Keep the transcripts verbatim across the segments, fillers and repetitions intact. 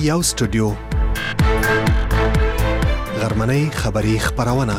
یو سټوډیو غرمنۍ خبری خبرونه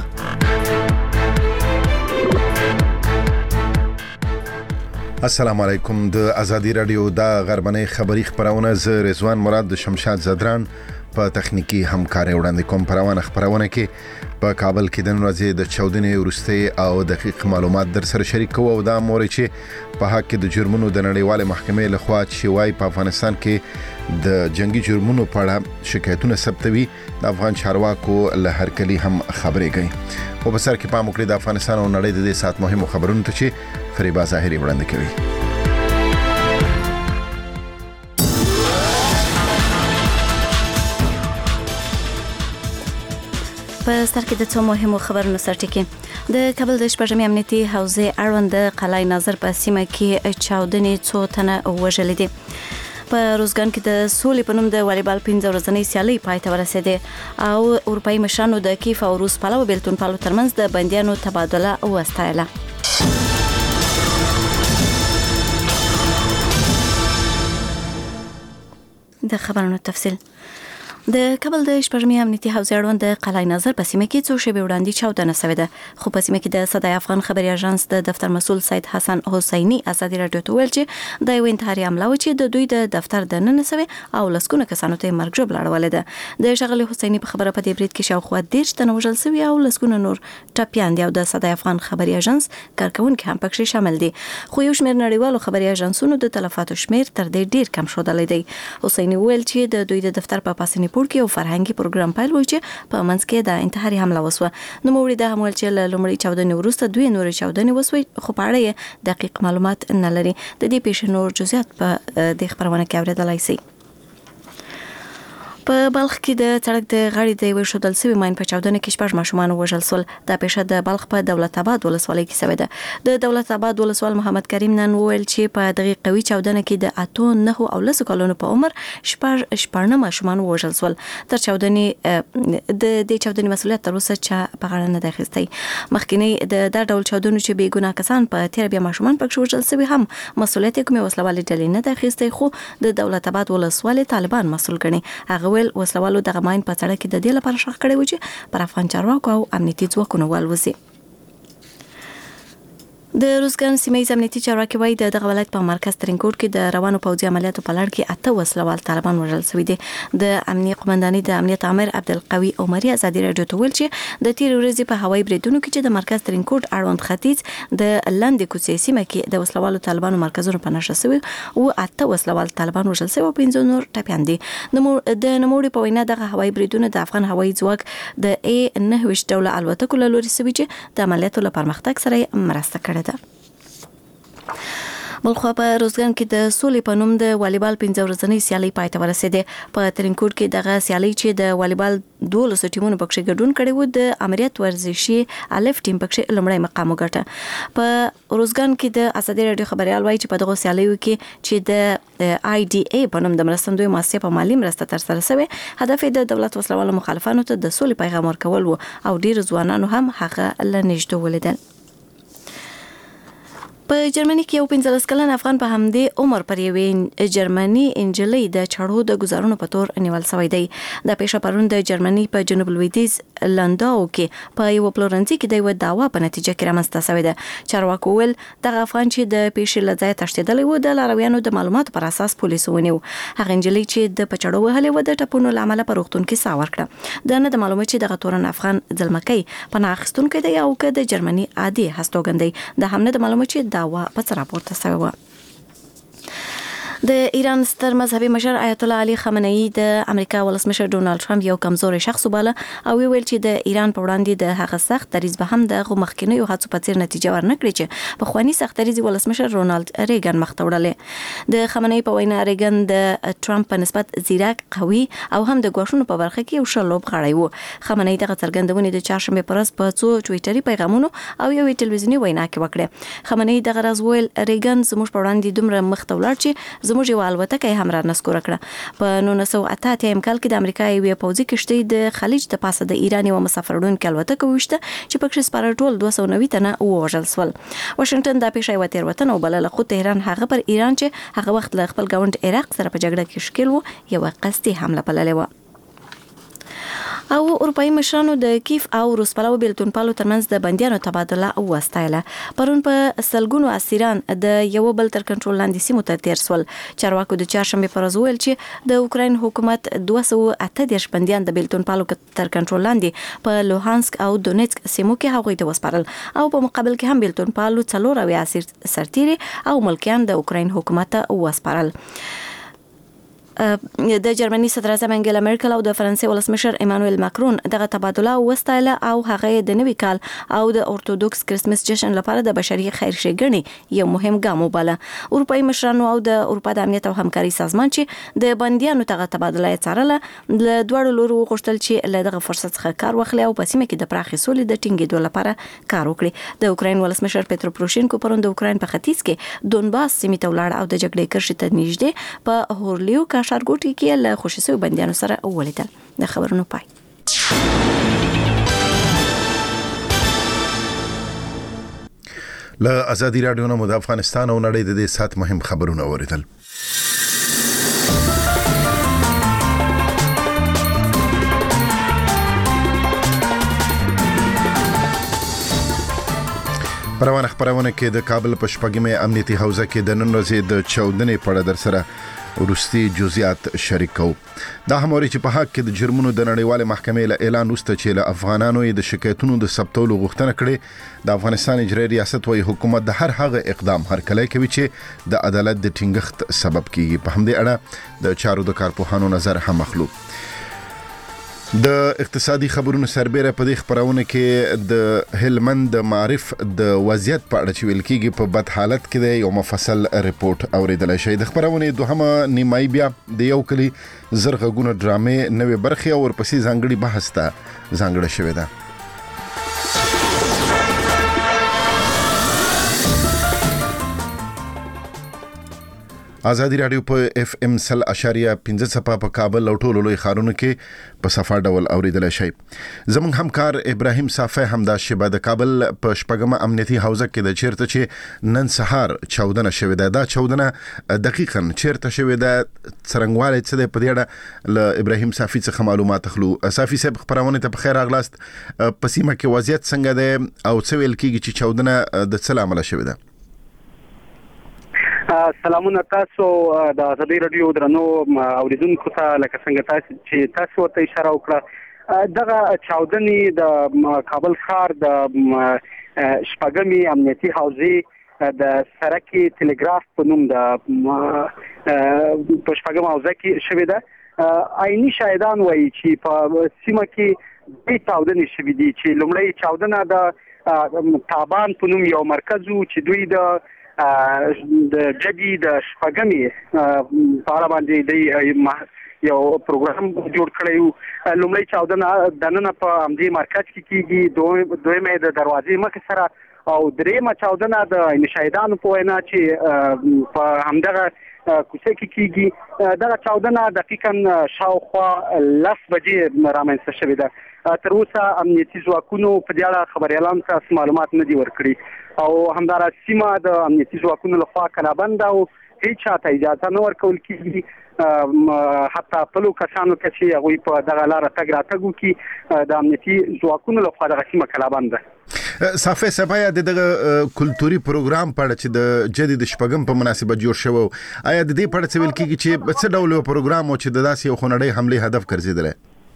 السلام علیکم د ازادي رادیو د غرمنۍ خبری خبرونه ز رضوان مراد د شمشاد زدران په تخنیکی همکاري وړاندې کوم پروانه خبرونه کې په کابل کې د ورځې د چودنې ورسته او دقیق معلومات در سره شریک کوو او دا موري چې په حق د جرمونو د نړیوال محکمې لخوا چې وايي په افغانستان کې د جنگي جرمونو په اړه شکایتونه ثبتوي د افغان چارواکو له هرکلی هم خبرې کوي او په سر کې پام وکړي د افغانستان او نړۍ د دې سات مهمو خبرونو ته چې فریبا ظاهري وړاندې کوي. په سر کې د څو مهمو خبرونو سرټکی د کابل د شپږمې امنیتي حوزې اړوند د قلعه ناظر په سیمه کې چاودنې څو تنه وژل دي. په روزګان کې د سولې په نوم د والیبال پنځه ورځنۍ سیالي پای ته ورسېده او اروپאי مشرانو د کیف او روس پلو بیلتون پلو ترمنځ د بندیانو تبادله وستایله. د خبرونو تفصیل د کابل د شپږمې امنیتي حوزې اړوند د قلعه ناظر په سیمه کې څو شېبې وړاندې چاودنه شوې ده خو په سیمه کې د صدای افغان خبري اژانس د دفتر مسؤل سید حسن حسیني ازادي رادیو ته ویل چې د یو انتحاري حمله و چې د دوی د دفتر د نن سوي او لسکونه کسانو ته مرګ ژوبل اړولې ده. د شغله حسیني په خبره په دې برید کې شاوخوا دیرش تنه وژل شوي او لسکونه نور ټاپیان دي او د صدای افغان خبري اژانس کارکونکو هم پکې شامل دي خو یو شمېر نړیوالو خبري اژانسونو د تلفاتو شمېر تر دې ډیر کم شودلې دی. حسیني ویل چې د دوی د دفتر په پاسنی پور کې او فرهنګي پروګرام پیل وو چې په منځ کې د انتحاري حمله وسوه. نو موري د همول چې لومړی چاودنې وروسته دوی نور چاودنې وسوي خو په اړه دقیق معلومات نه لري. د دې پیښې نور جزئیات په دې خبرونه کې اوریدلای شئ. په بلخ کې د سړک د غاړې د یو شودل سوي ماین په چاودنه کې شپږ ماشومان وژل شول. دا پیښه د بلخ په دولت آباد ولسوالۍ کې شوې ده. د دولت آباد ولسوال محمد کریم نن وویل چې په دغه قوي چاودنه کې د اتو نه او لس کلونو په عمر شپږ شپږ ماشومان وژل شول. تر چاودنې د دې چاودنې مسؤلیت تر اوسه چې په غاړه نه ده اخیستی. مخکینی د دا ډول چاودنو چې بې ګناه کسان په تیر بیا ماشومان پکې وژل شوي هم مسؤلیت کومه وسلوالې ډلې نه ده اخیستی خو د دولت آباد ولسوالۍ طالبان مسؤل ګڼي. هغه وسلوالو دغه ماین په سړک کې د دې لپاره شخ کړي و چې پر افغان چارواکو او امنیتي ځواکونو والوزي. د روزګان سیمه امنیتي چارواکي وایي د دغه ولایت په مرکز ترینکوټ کې د روانو پوځي عملیاتو په لړ کې اته وسلوال طالبان وژل شوي دي. د امنیه قومندانۍ د امنیت امر عبدالقوي عمري ازادي رادیو ته ویل چې د تیر ورځې په هوایي بریدونو کې چې د مرکز ترینکوټ اړوند ختیځ د لاندې کوڅې سیمه کې د وسلوالو طالبانو مرکزونو په نشه شوي او اته وسلوال طالبان وژل شوي او پنځه نور ټپیان دي. د نوموړي په وینا دغه هوایي بریدونه د افغان هوایي ځواک د ای نه ویشت ډوله الوتکو له لوري شوي چې د عملیاتو لپاره پرمختګ سره مرسته کړې ده. بلخوا په روزګان کې د سولې په نوم د والیبال پنځه ورځنۍ سیالي پای ته ورسېده. په ترینکوټ کې دغه سیالي چې د والیبال دولس ټیمونو پکې ګډون کړي وو د امریت ورزشي الف ټیم پکې لومړی مقام وګټه. په روزګان کې د ازادي رادیو خبريال وایي چې په دغه سیالیو کې چې د آی ډي ای په نوم د مرستندوی مؤسسې په مالی مرسته تر سره شوی هدف د دولت وسلوالو مخالفانو ته د سولې پیغام ورکول وو او ډیر ځوانانو هم هغه لنیشته ولیدل. په جرمني کې یو پنځلس کلن افغان په همدې عمر پر یوې جرمني انجلۍ د چړو د گزارونو په تور نیول شوی دی. د پیښه پرون د جرمني په جنوب لویدیځ لنداو کې په یو پلورنځي کې د یو دعوا په نتیجه کې رامنځته شوی ده. چارواکو ویل دغه افغان چې د پیښې لځای تښتېدلی و د لارویانو د معلوماتو پر اساس پولیسو ونیو. هغه انجلۍ چې د پچړو وهلې و د ټپونو لامل په روغتون کې سا ورکړه. د نه د معلومات چې دغه تورن افغان ځلمکۍ پناه اخیستونکو دی او که د جرمني عادي هستوګندۍ د هم نه د معلومات چې داوا په راپورته شوی و. د ایران ستر مذهبي مشر آیت الله علي خامنه‌ای د امریکا ولسمشر ډونالد ټرمپ یو کمزوري شخص وباله او ویل چې د ایران په وړاندې د هغه سخت دریځ به هم د مخکینیو هڅو په څیر نتیجه ورنکړي چې په خواني سخت دریځ ولسمشر رونالد ریګن مخ ته وړلې. د خامنه‌ای په وینا ریګن د ټرمپ په نسبت زیرک قوي او هم د ګواښونو په برخه کې یو شلوب غړی وو. خامنه‌ای دغه څرګندونه د چهارشنبه پر ورځ په څو ټویټري پیغامونو او یو ټلویزیونی وینا کې وکړه. خامنه‌ای دغه راز ویل ریګن زموږ په وړاندې دومره مخ ته ولاړ چې زموږ یو الوتکه هم را نسکور کړه. په نولس سوه اته اتیا کال کې د امریکا یوې پوځي کشتۍ د خلیج د پاسه د ایران یو مسافر وړونکې الوتکه وشته چې پکې سپاره ټول دوه سوه نوي تنه ووژل شول. واشنگټن دا پیښه یو تیروتنه وبلله، خو تهران هغه پر ایران چې هغه وخت له خپل ګاونډ عراق سره په جګړه کې ښکیل و یو قصدي حمله بللې و. او اروپאי مشرانو د کیف او روسپلو بیلتون پالو ترمنځ د بندیانو تبادله وستایله. پرون په سلګونو اسیران د یو بل تر کنټرول لاندې سیمو ته تیر سول. چارواکو د چهارشنبه پر ورځ ویل چې د اوکراین حکومت دوه سوه اته دېرش بندیان د بیلتون پالو تر کنټرول لاندې په لوهانسک او دونیتسک سیمو کې هغوی ته وسپارل، او په مقابل کې هم بیلتون پالو څلور اویا اسیر سرتیري او ملکیان د اوکراین حکومت ته وسپارل. د جرمني صدر اعظم انګلا مرکل او د فرانسې ولسمشر ایمانوئل ماکرون دغه تبادله وستایله او هغه د نوي کال او د اورتودوکس کرسمس جشن لپاره د بشري خیر ښېګڼې یو مهم ګام وباله. اروپאי مشرانو او د اروپا د امنیت او همکاري سازمان چې د بندیانو دغه تبادله یې څارله له دواړو لورو وغوښتل چې له دغه فرصت څخه کار واخلي او په سیمه کې د پراخې سولې د ټینګېدو لپاره کار وکړي. د اوکراین ولسمشر پیترو پروشینکو پرون د اوکراین په ختیځ کې دونباس سیمې ته ولاړ او د جګړې کرښې ته نږدې په هورلیو کا ښارګوټي کې له خوشي شوي بندیانو سره ولیدل. د خبرونو پای. له ازادي رادیو نه د افغانستان او نړۍ د دې سات مهم خبرونه اوریدل. پروانه خبرونه کې د کابل په شپږمه امنیتي حوزه کې د نن ورځې د چودنې په اړه در سره ورستي جزئیات شریک کوو. دا هموري چې په حق کې د جرمونو د نړیوال محکمې له اعلان وروسته چې له افغانانو د شکایتونو د ثبتولو غوښتنه کړې، د افغانستان اجرایي ریاست وايي حکومت د هر هغه اقدام هرکلی کوي چې د عدالت د ټینګښت سبب کیږي. په همدې اړه د چارو د کارپوهانو نظر هم اخلو. د اقتصادي خبرونو سربېره په دې خبرونه کې د هلمند د معرف د وضعیت په اړه چې ویل کېږي په بد حالت کې دی یو مفصل ریپورت اوریدلای شي. د خبرونه دوهمه نیمایي بیا د یو کلی زرغونه ډرامې نوې برخې او ورپسې ځانګړي بحث ته ځانګړې شوې ده. ازادي رادیو په اف ام سل اشاریه پنځه صفه په کابل او ټولو لوی ښارونو کې په صفه ډول اوریدل شي. زموږ همکار ابراهیم صافی همدا شبه د کابل په شپږمه امنیتي حوزه کې د چیرته چې نن سهار چودنه شوې ده. دا چودنه دقیقاً چیرته شوې ده، څرنګوالی څه دی، په دې اړه له ابراهیم صافی څخه معلومات اخلو. صافی صاحب خبرونه ته په خیر راغلاست. په سیمه کې وضعیت څنګه دی او څه ویل کېږي چې چودنه د څه له امله شوې ده؟ سلامونه تاسو د ازادي رادیو درنو اوریدونکو ته، لکه څنګه تاسو چې تاسو ته اشاره وکړه، دغه چاودنې د کابل ښار د شپږمې امنیتي حوزې د سرکی تلګراف په نوم د په شپږمه حوزه کې شوې ده. عیني شاهدان وایي چې په سیمه کې دوی چاودنې شوې دي، چې لومړی چاودنه د تابان په نوم یو مرکز و چې دوی د د جدي د شپږمې په اړه باندې د یو پروګرام جوړ کړی و. لومړی چاودنه د نن په همدې مرکز کې کېږي، دویمه د دروازې مخې سره، او دریمه چاودنه د شاهدانو په وینا چې په همدغه کوڅه کې کېږي. دغه چاودنه دقیقاً شاوخوا لس بجې رامنځته شوې ده. تر اوسه امنیتي ځواکونو په دې اړه خبریالانو ته معلومات نه دي ورکړي، او همدارس سیمه د امنیتي ځواکونو لخوا کلابند او هیڅ چاته اجازه نه ورکول کېږي، حتی خپلو کسانو ته چې هغوی په دغه لاره تګ راتګ وکړي د امنیتي ځواکونو لخوا دغه سیمه کلابند ده. صافی صاحب، آیا دغه کلتوري پروګرام په اړه چې د جدي د شپږم په مناسبت جوړ شوی، آیا د دې په اړه څه ویل کېږي چې څه ډول یو پروګرام و چې د داسې یو خونړۍ حملې هدف ګرځېدلی؟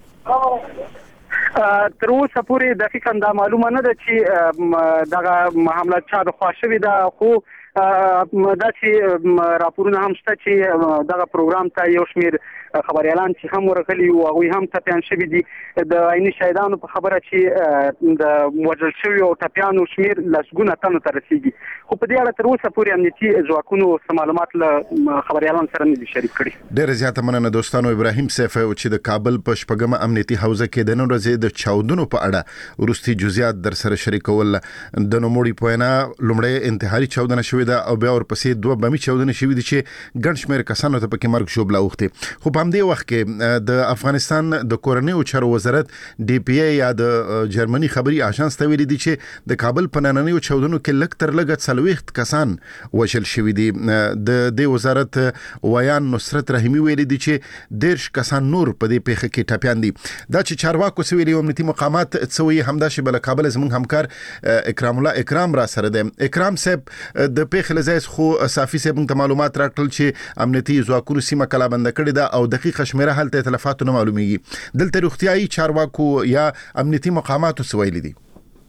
تر اوسه پورې دقیقاً دا معلومه نه ده چې دغه حمله چا د خوا شوې ده، خو دا چې راپورونه هم شته چې دغه پروګرام ته یو شمېر خبریالان چې هم ورغلي وو هغوی هم ټپیان شوي دي. د عیني شاهدانو په خبره چې د وژل شویو او ټپیانو شمېر لسګونه تنو ته رسیږي، خو په دې اړه تر اوسه پورې امنیتي ځواکونو څه معلومات له خبریالانو سره نه دي شریک کړي. ډېره زیاته مننه دوستانو. ابراهیم صافی چې د کابل په شپږمه امنیتي حوزه کې د نن ورځې د چاودنو په اړه وروستي جزئیات در سره شریکول. د نوموړي په وینا لومړی انتحاري چاودنه شوې شوې ده او بیا ورپسې دوه بمي چاودنې شوې دي چې ګڼ شمېر کسانو ته پکې مرګ ژوبله اوښتې. خو په همدې وخت کې د افغانستان د کورنیو چارو وزارت ډي پی ای یا د جرمني خبري آژانس ته ویلي دي چې د کابل په نننیو چاودنو کې لږ تر لږه څلوېښت کسان وژل شوي دي. د دې وزارت ویان نصرت رحیمي ویلي دي چې دېرش کسان نور په دې پیښه کې ټپیان دي. دا چې چارواکو څه ویلي امنیتي مقامات څه وایي همداسې به له کابل زموږ همکار اکرام الله اکرام را سره دی. اکرام صاحب د پیښې له ځایه خو صافي صاحب موږ ته معلومات راکړل چې امنیتي ځواکونو سیمه کلابنده کړې ده او دقیقه شمېره هلته تلفاتو نه معلومیږي. دلته روغتیایي چارواکو یا امنیتي مقاماتو څه ویلي دي؟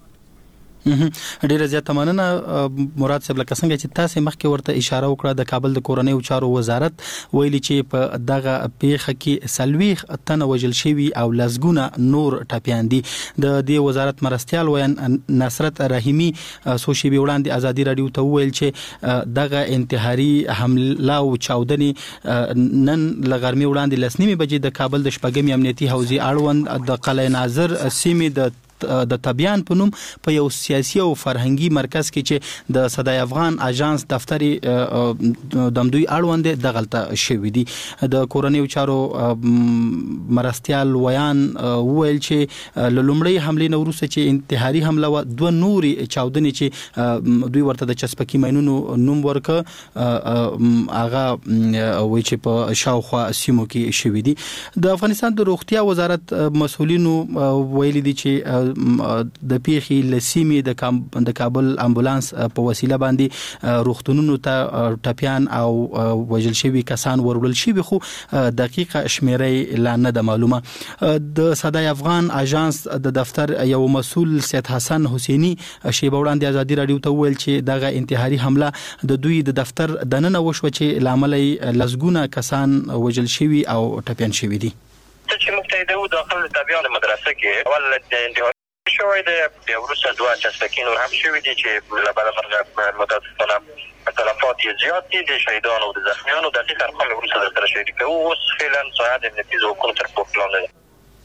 ډیره زیاته مننه مراد صاحب. لکه څنګه چې تاسو مخکې ورته اشاره وکړه د کابل د کورنیو چارو وزارت ویلي چې په دغه پیښه کې سلويخ تنه وژل شوي او لزګونه نور ټپیان دي. د دې وزارت مرستيال ویان نصرت رحیمي څو شېبې وړاندې ازادي رادیو ته ویل چې دغه انتحاري حمله او چاودنې نن لغرمې وړاندې لسنیمه بجې د کابل د شپږمې امنیتي حوزې اړوند د قلعه ناظر سیمې د د طبيان په نوم په یو سیاسي او فرهنګي مرکز کې چې د صدای افغان آژانس دفتر دمدوی اړوند د غلطه شوې دي. د کورنیو چارو مرستيال ویان ویل چې لومړی حمله نو وروسته چې انتحاري حمله و دوه نوري چاودنې چې دوی ورته د چسپکی مینونو نوم ورک هغه وایي چې په شاوخوا سیمو کې شوې دي. د افغانستان د روغتیا وزارت مسؤلینو ویلي دي چې د پیښې لسیمې د د کابل امبولانس په وسیله باندې روغتونونو ته ټپیان او وژل شوي کسان ورول شوي خو دقیقه شمیرې لا نه ده معلومه. د صدای افغان آژانس د دفتر یو مسؤل سید حسن حسینی شیبه وړاندې ازادي رادیو ته ویل چې دغه انتحاري حمله د دوی د دفتر دننه وشو چې لامل لزګونه کسان وژل شوي او ټپیان شوي دي. چې مقتدیو داخل طبيان مدرسه کې اول د شوی د وروسته دوه چسپکین هم شوی دي چې لباله مرغ متاسفانه تلفات زیات دي د شهیدانو او د زخمیانو دقیق ارقام وروسته در سره شریکه او اوس فعلا ساعت امنیتي ځواکونو تر پورتلان دی.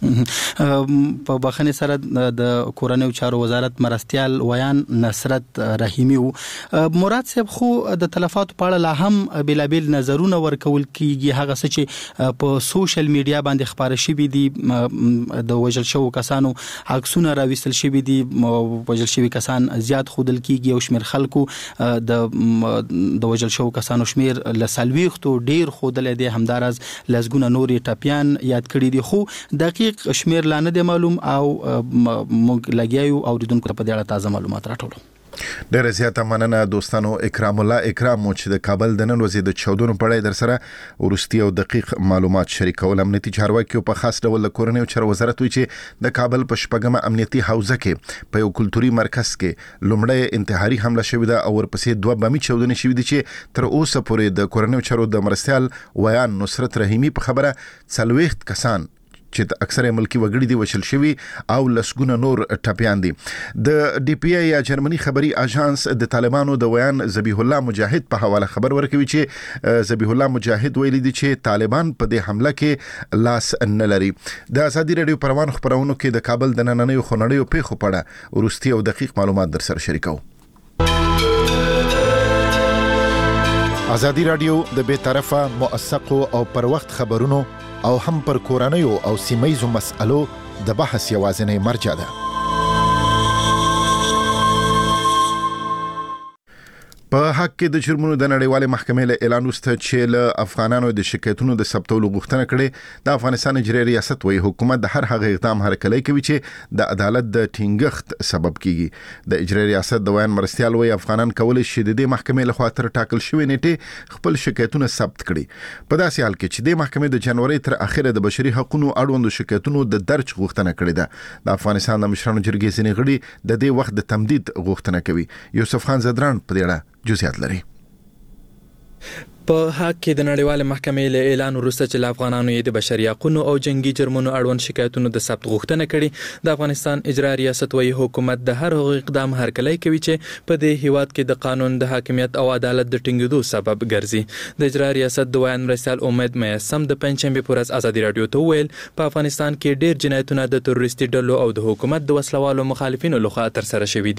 په بخنه سره د کورنیو چارو وزارت مرستيال ویان نصرت رحیمي مراد صاحب خو د تلفات په اړه لا هم بلابل نظرونه ورکول کیږي. هغه څه چې په سوشل میډیا باندې خبره شوي دي د وژل شوو کسانو عکسونه راوستل شوي دي وژل شوي کسان زیات خودل کیږي او شمیر خلکو د د وژل شوو کسانو شمیر لسلويختو ډیر خودل دي همدارز لزګونه نوري ټپیان یاد کړی دي خو دقیق شمیر لا نه دی معلوم او موږ لګیایو او اوریدونکو ته په دې اړه تازه معلومات راټولو. ډېر زیاته مننه دوستانو. اکرام الله اکرام چې د کابل د نن ورځې د چاودنو په اړه در سره ورستي او دقیق معلومات شریکول. امنیتي چارواکي په خاص ډول د کورنیو چارو وزارت وی چې د کابل په شپږمه امنیتي حوزه کې په یو کلتوري مرکز کې لومړی انتحاري حمله شوې ده او ورپسې دوه بمي چاودنې شوې دي چې تر اوسه پورې د کورنیو چارو د مرستيال ویان نصرت رحیمي په خبره څلوېښت کسان چې اکثره ملکی وګړي دي وشل شوي او لسګونه نور ټپیان دي. د ډي پی ای یا جرمني خبري آژانس د طالبانو د ویان ذبیح الله مجاهد په حواله خبر ورکوي چې ذبیح الله مجاهد ویلي دي چې طالبان په دې حمله کې لاس نه لري. د ازادي رادیو پروان خبرونو کې د کابل د نننیو خنړیو پیښو په اړه ورستي او دقیق معلومات در سره شریکو. ازادي رادیو د بے طرفه موثقو او پر وخت خبرونو او هم پر کورنیو او سیمایزو مسألو د بحث یوازینی مرجع ده. په حق کې د جرمونو د نړیوالې محکمې له اعلان وروسته چې له افغانانو د شکایتونو د ثبتولو غوښتنه کړې د افغانستان اجرایي ریاست وایي حکومت د هر هغه اقدام هرکلی کوي چې د عدالت د ټینګښت سبب کیږي. د اجرایي ریاست د ویان مرستيال وایي افغانان کولی شي د دې محکمې لخوا تر ټاکل شوې نیټې خپل شکایتونه ثبت کړي. په داسې حال کې چې د محکمې د جنوري تر اخره د بشري حقوقو اړوند شکایتونو د درج غوښتنه کړې ده. د افغانستان د مشرانو جرګې ځینې غړي د دې وخت د تمدید غوښتنه کوي. یوسف خان زدران په دې اړه جزئیات لري. په حق کې د نړیوال محکمې له اعلان وروسته چې افغانانو یې د بشري حقوقو او جنگي جرمونو اړوند شکایتونو د ثبت غوښتنه کړې د افغانستان اجرایي ریاست وایي حکومت د هر هغه اقدام هرکلی کوي چې په دې هیواد کې د قانون د حاکمیت او عدالت د ټینګېدو سبب ګرځي. د اجرایي ریاست د ویان مرستيال امید میسم د پنځمبه پر ورځ ازادي رادیو ته ویل په افغانستان کې ډېر جنایتونه د تروریستي ډلو او د حکومت د وسلوالو مخالفینو لخوا تر سره شوي دي.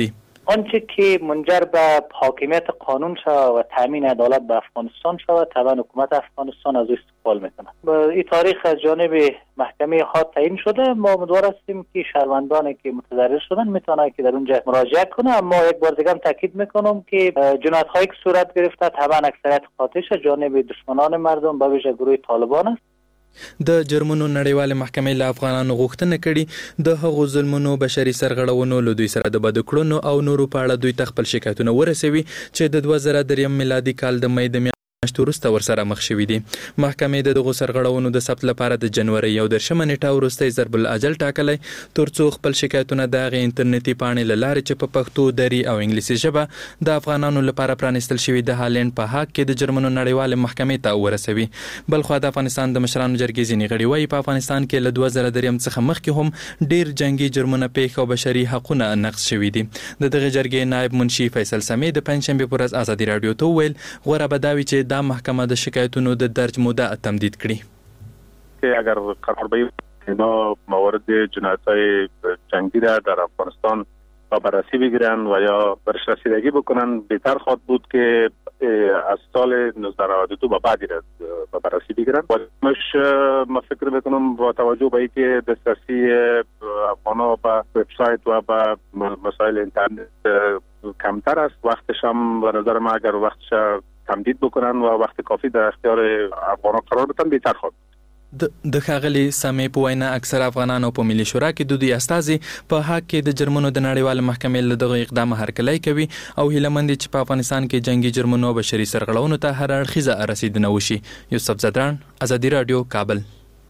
آنچه که منجر به حاکمیت قانون شود و تامین عدالت به افغانستان شود طبعا حکومت افغانستان از او استقبال میکنه. این تاریخ از جانب محکمه خاص تعیین شده. ما امیدوار هستیم که شهروندانی که متضرر شدن میتونن که در اونجا مراجعه کنه. اما یک بار دیگه هم تاکید میکنم که جنایت هایی که صورت گرفته طبعا اکثریت قاطعش جانب دشمنان مردم به ویژه گروه طالبان است. د جرمنو نړیواله محکمې له افغانانو غوښتنه کړې د هغو ظلمونو بشري سرغړونو له دوی سره د بد کړنو او نورو په اړه دوی ته خپل شکایتونه ورسوي چې د دوه زره دریم میلادي کال د مې د میاشتې وروسته ورسره مخ شوي دي. محکمې د دغو سرغړونو د ثبت لپاره د جنوري یو دېرشمه نیټه وروسته ضرب الاجل ټاکلی ترڅو خپل شکایتونه د هغې انټرنیټي پاڼې له لارې چې په پښتو دري او انګلیسي ژبه د افغانانو لپاره پرانیستل شوي د هالند په حق کې د جرمنو نړیوالې محکمې ته ورسوي. بلخوا د افغانستان د مشرانو جرګې ځینې غړي وایي په افغانستان کې له دوه زره دریم څخه مخکې هم ډیر جنگي جرمونه پیښ او بشري حقونه نقض شوي دي. د دغه جرګې نائب منشي فیصل سمې د پنجشنبې پر ورځ ازادي راډیو ته وویل غوره به دا وي چې دا محکمه د شکایتونو د درج موده تمدید کړي. که اگر قرار به اینا موارد جنایت‌های جنگی را در افغانستان با بررسی بگیرن و یا برش رسیدگی بکنن بهتر خواهد بود که از سال نوزده نود و دو به بعدی را با بررسی بگیرن. و مش ما فکر میکنم با توجه به اینکه دسترسی افغان‌ها به وبسایت و به مسائل اینترنت کمتر است وقتش هم به نظر ما اگر وقتش تمدید بکنن و وقت کافی در اختیار افغانان قرار بدن بهتر خواهد. د ښاغلي سمې په وینا اکثر افغانانو په ملي شورا کې د دوی استازي په حق کې د جرمنو د نړیوال محکمې له دغه اقدام هرکلی کوي او هیله مند چې په افغانستان کې جنگي جرمونو او بشري سرغړونو ته هر اړخیزه رسیدنه وشي. یوسف زدران، ازادي رادیو، کابل.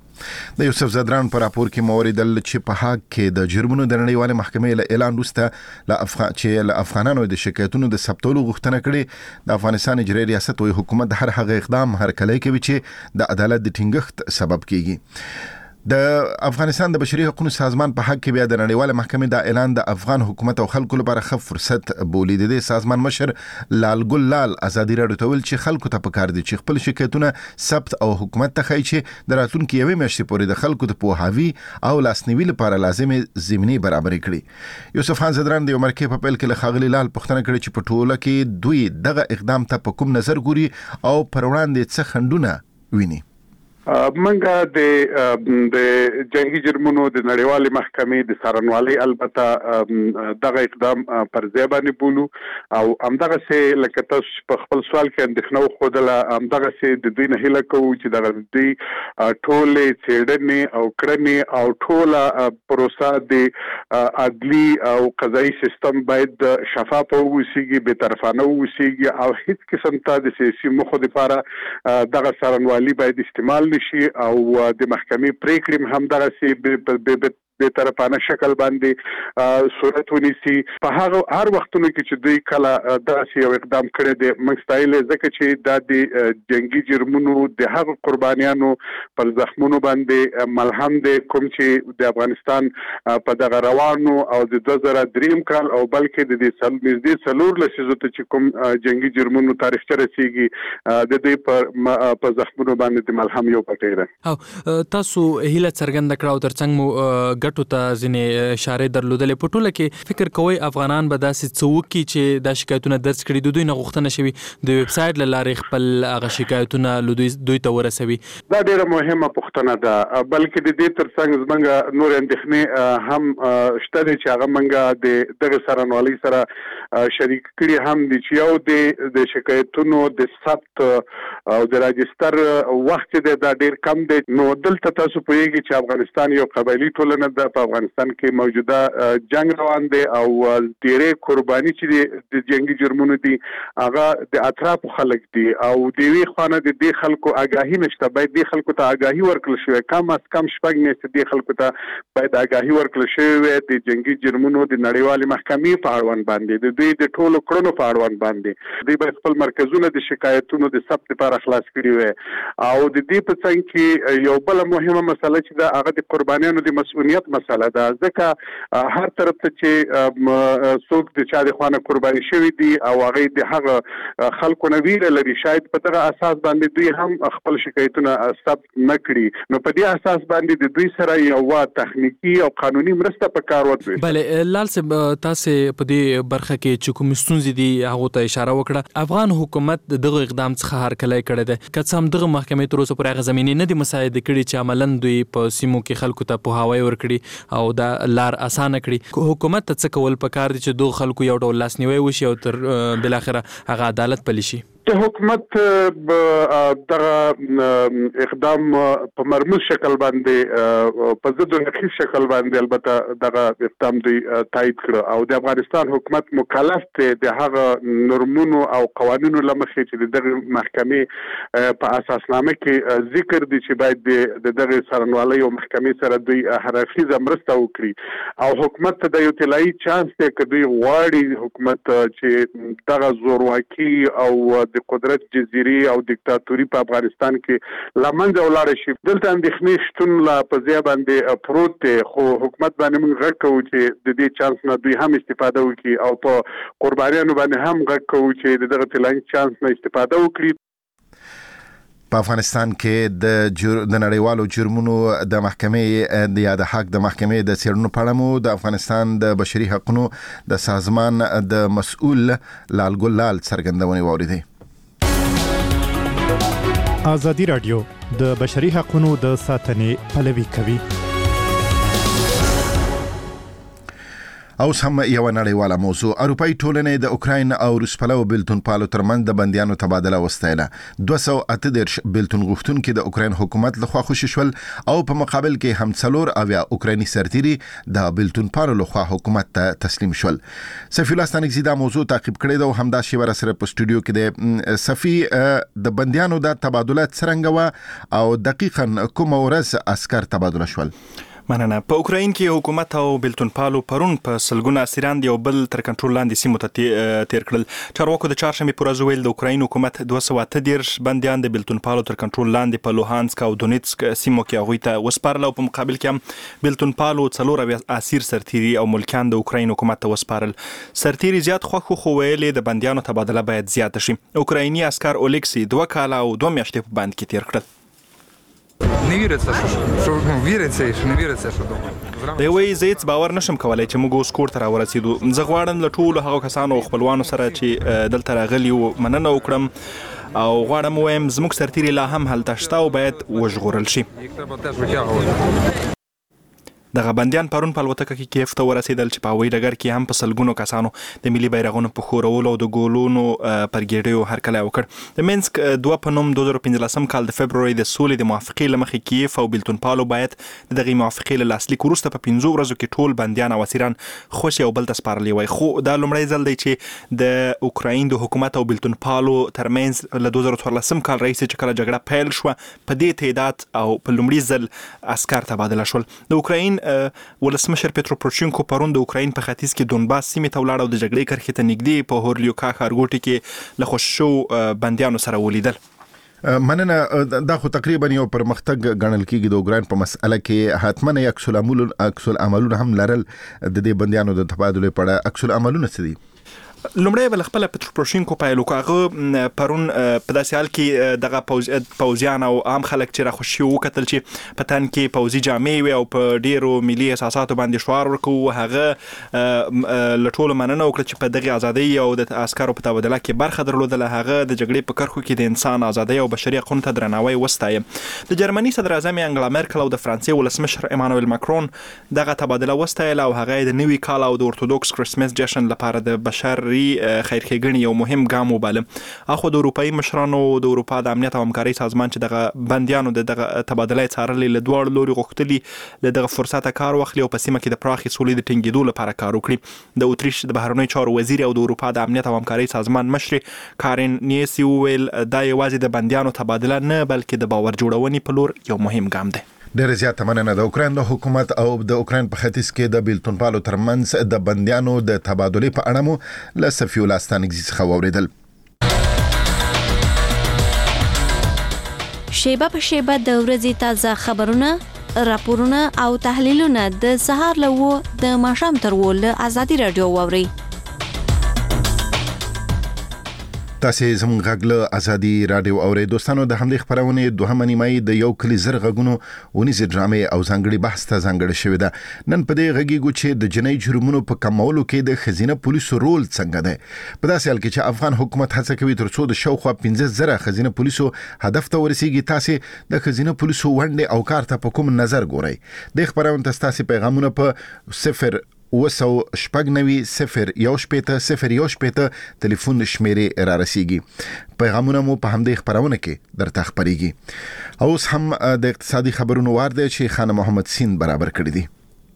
د یوسف زدران پر راپور کې موریدل چې په حق کې د جرمونو د نړیوال محکمې له اعلان وروسته له افغان چې له افغانانو د شکایتونو د ثبتولو غوښتنه کړې. د افغانستان اجرایي ریاست او حکومت د هر هغه اقدام هرکلی کوي چې د عدالت د ټینګښت سبب کیږي. د افغانستان د بشري حقوقو سازمان په حق کې بیا د نړیوال محکمې د اعلان د افغان حکومت او خلکو لپاره ښه فرصت بولي. د دې سازمان مشر لال ګل لال ازادي راډیو ته ویل چې خلکو ته پکار دي چې خپل شکایتونه ثبت او حکومت ته ښیي چې د راتلونکي یوې میاشتې پورې د خلکو د پوهاوي او لاسنیوي لپاره لازمې زمینې برابرې کړي. یوسف خان زدران د یو مرکې په پیل کې له ښاغلي لال پوښتنه کړې چې په ټوله کې دوی دغه اقدام ته په کوم نظر ګوري او پر وړاندې څه خنډونه ویني. منګه د د جنگي جرمونو د نړیوالې محکمې د څارنوالۍ البته دغه اقدام پر ځای باندې بولو او همدغه سه لکه تاسو په خپل سوال کې اندېښنه وښودله همدغه سه د دوی نه هیله کوو چې دغه دوی ټولې څېړنې او کړنې او ټوله پروسه د عدلي او قضایي سیستم باید شفاف اوسیږي بېطرفانه اوسیږي او هیڅ قسم ته د سیاسي موخو لپاره دغه څارنوالي باید استعمال شي او د محکمې پریکړې هم دغه سي به طرفانه شکل باندې صورت ونیسي. په هغه هر وختونو کې چې دوی کله داسې یو اقدام کړی دی موږ ستایلې ځکه چې دا د جنگي جرمونو د هغو قربانیانو پر زخمونو باندې ملهم دی کوم چې د افغانستان په دغه روانو او د دوه زره دریم کال او بلکې د دې نږدې څلور لسیزو ته چې کوم جنگي جرمونو تاریخچه رسیږي د دې په په زخمونو باندې د ملهم یو پټی دی. او تاسو هیله څرګنده کړه او ترڅنګ مو ګټو ته ځینې اشارې درلودلې. په ټوله کې فکر کوئ افغانان به داسې څه وکړي چې دا شکایتونه درج کړي د دوی نه غوښتنه شوي د ویب سایټ له لارې خپل هغه شکایتونه له دوی دوی ته ورسوي؟ دا ډېره مهمه پوښتنه ده بلکې د دې ترڅنګ زموږ نور اندېښنې هم شته دي چې هغه موږ د دغه څارنوالۍ سره شریک کړي هم دي چې یو د د شکایتونو د ثبت او د راجستر وخت دی دا ډېر کم دی. نو دلته تاسو پوهیږئ چې افغانستان یو قبایلي ټولنه ده. په افغانستان کې موجوده جنگ روان دی او ډېرې قرباني چې د جنگي جرمونو دي هغه د اطرافو خلک دي او د یوې خوا نه د دې خلکو آګاهي نشته. باید دې خلکو ته آګاهي ورکړل شوی کم از کم شپږ میاشتې دې خلکو ته باید آګاهي ورکړل شوی وي د جنگي جرمونو د نړیوالې محکمې په اړوند باندې د دوی د ټولو کړنو په اړوند باندې دوی باید خپل مرکزونه د شکایتونو د ثبت لپاره خلاص کړي وي او د دې په څنګ کې یو بل مهمه مسله چې دا هغه د قربانیانو د مسؤلیت مسله ده ځکه هر طرف ته چې څوک د چا د خوانه قرباني شوی دي او هغه د هغه خلکو نه ویره لري شاید په دغه اساس باندې دوی هم خپل شکایتونه ثبت نه کړي نو په دې اساس باندې د دوی سره یو تخنیکی او قانوني مرسته په کار وځي. بله لال صاحب تاسو په دې برخه کې چې کوم ستونزې دي هغه ته اشاره وکړه. افغان حکومت دغه اقدام څخه هرکلی کړی دی که څه هم دغه محکمې تر اوسه پورې هغه زمینې نه دي مساعده کړي چې عملاً دوی په سیمو کې خلکو ته پوهاوی ورکړي او دا لار اسانه کړي. حکومت ته څه کول پکار دي چې دغه خلکو یو ډول لاسنیوی وشي او تر بالاخره هغه عدالت پلی شي؟ د حکومت دغه اقدام په مرموز شکل باندې په ضد او نقیض شکل باندې البته دغه اقدام دی تایید کړ او د افغانستان حکومت مکلف دی د هغه نورمونو او قوانینو لمخې چې دغه محکمې په اساسنامه کې ذکر دي چې باید د دغه څارنوالۍ او محکمې سره دوی هررخیزه مرسته وکړي او حکومت ته د یو طلایي چانس دی که دوی غواړي حکومت چې دغه زورواکي او د قدرت جزيري او دیکتاتوري په افغانستان کې لمنځه ولاړ شي. دلته اندېښنې شتون لا په ځای باندې پروت دی خو حکومت باندې موږ غږ کوو چې د دې چانس نه دوی هم استفاده وکړي او په قربانیانو باندې هم غږ کوو چې دغه طلایي چانس نه استفاده وکړي. په افغانستان کې د جر... د نړیوالو جرمونو د محکمې د یا د حق د محکمې د څېړنو په اړه مو د افغانستان د بشري حقوقو د سازمان د مسؤل لال ګل لال څرګندونې واوریدې. ازادي رادیو د بشري حقوقو د ساتنې پلوي کوي. اوس هم یو نړیواله موضوع. اروپאי ټولنې د اوکراین او روس پلو بلتون پالو ترمن د بنديانو تبادله وستایله. دوه سوه اته دېرش بلتون غوښتونکي د اوکراین حکومت لخوا خوشي شول او په مقابل کې هم څلور اویا اوکرایني سرتیري د بلتون پالو لخوا حکومت ته تسلیم شول. سفیر الله ستانکزی دا موضوع تعقیب کړی دا همدا شی ور سره په سټوډیو کې د سفی د بنديانو د تبادله څرنګه او دقیقاً کوم ورځ عسكر تبادله شول؟ مننه. په اوکراین کې حکومت او بلتون پالو پرون په سلګونه اسیران یو بل تر کنټرول لاندې سیمو ته تیر کړل. چارواکو د چهارشنبه پر ورځ ویل د اوکراین حکومت دوه سوه اته دېرش بنديان د بلتون پالو تر کنټرول لاندې په لوهانسک او دونیتسک سیمو کې هغوی ته وسپارل او په مقابل کې هم بلتون پالو څلور اسیر سرتیري او ملکیان د اوکراین حکومت ته وسپارل. سرتیري زیات خوښ خو ویلې د بنديانو تبادله باید زیات شي. اوکرایني عسكر اولیکسي دوه کاله او دوه میاشتې په بند کې تیر کړل. Не віриться, що ну, віриться і що не віриться, що дома. دی وایي زه هېڅ باور نشم کولی چې موږ اوس کور ته راورسېدو. زه غواړم له ټولو هغو کسانو او خپلوانو سره چې دلته راغلي وو مننه وکړم او غواړم ووایم زموږ سرتیري لا هم هلته شته او باید وژغورل شي. دغه بنديان پرون په الوتکه کې کیف ته ورسېدل چې په هوایي ډګر کې هم په سلګونو کسانو د ملي بیرغونو په ښورولو او د ګولونو پر ګېډیو هرکلی وکړ. د مینسک دوه په نوم دوه زره پنځلسم کال د فبروري د سولې د موافقې له مخې کیف او بلتون پالو باید د دغې موافقې له لاسلیک وروسته په پنځو ورځو کې ټول بندیان او اسیران خوشي او بل ته سپارلي وای. خو دا لومړی ځل دی چې د اوکراین د حکومت او بلتون پالو ترمنځ له دوه زره څوارلسم کال راهیسې چې کله جګړه پیل شوه په دې تعداد او په لومړي ځل عسکر تبادله شول. د اوکراین ولسمشر پترو پروشینکو پرون د اوکراین په ختیځ کې دونباس سیمې ته ولاړ او د جګړې کرښې ته نږدې په هورلیوکا ښارګوټي کې له خوشي شوو بندیانو سره ولیدل. مننه. دا خو تقریبا یو پرمختګ ګڼل کېږي د اوکراین په مسأله کې. حتماً عکس العملونه هم لرل د دې بندیانو د تبادله په اړه. عکس العملونه څه دي؟ لومړی بل خپل پترو پروشینکو پایلو هغه پرون په داسې حال کې دغه پوز پوزیان او عام خلک چې راخوشي وکتل چې په تن کې پوزي جامې وي او په ډیرو ملي اساساتو باندې شعار ورکوه. هغه له ټولو مننه وکړه چې په دغه ازادۍ او د عسکرو په تبادله کې برخه درلودله. هغه د جګړې په کرښو کې د انسان ازادۍ او بشري حقوقو ته درناوی وستایه. د جرمني صدر اعظم انګلا مرکل او د فرانسې ولسمشر ایمانوئل ماکرون دغه تبادله وستایله او هغه د نوي کال او د اورتودوکس کرسمس جشن لپاره د بشر خیرخېګنې یو مهم ګام وباله. اخو د اروپایي مشرانو د اروپا د امنیت او همکارۍ سازمان چې دغه بندیانو د دغه تبادله څارلې له دواړو لوري غوښتلي له دغه فرصته کار واخلي او په سیمه کې د پراخې سولې د ټینګېدو لپاره کار وکړي. د اتریش د بهرنیو چارو وزیر او د اروپا د امنیت او همکارۍ سازمان مشر کارین نیسی وویل دا یوازې د بندیانو تبادله نه بلکې د باور جوړونې په لور یو مهم ګام دی. ډېر زیات مننه. د اوکراین د حکومت او د اوکراین په ختیځ کې د بلتون پالو ترمنځ د بندیانو د تبادله په اړه مو له سفی الله ستانکزی څخه واوریدل. شیبه په شیبه د ورځې تازه خبرونه، راپورونه او تحلیلونه د سهار له و د ماښام تر و له ازادي رادیو واوري. تاسو زموږ غږ ازادي رادیو اورئ. دوستانو د همدې خبرونه دوهمه نیمایي د یو کلی زر غږونو ونیز ډرامې او ځانګړي بحث ته ځانګړي شوې ده. نن په دې غږیږو چې د جنایي جرمونو په کمولو کې د خزینه پولیسو رول څنګه دی. په داسې حال کې چې افغان حکومت هڅه کوي ترڅو د شاوخوا پنځه زره خزینه پولیسو هدف ته ورسیږي. تاسو د خزینه پولیسو ونډه او کار ته په کوم نظر ګورئ؟ د خبرونه تاسو پیغامونه په صفر وسو شپږ نوي صفر یو شپېته صفر یو شپېته ټلیفون شمیرې را رسیږي. پیغامونه مو په همدې خبرونه کې درته خبريږي. اوس هم د اقتصادي خبرونو وار دی چې خان محمد سین برابر کړی دی.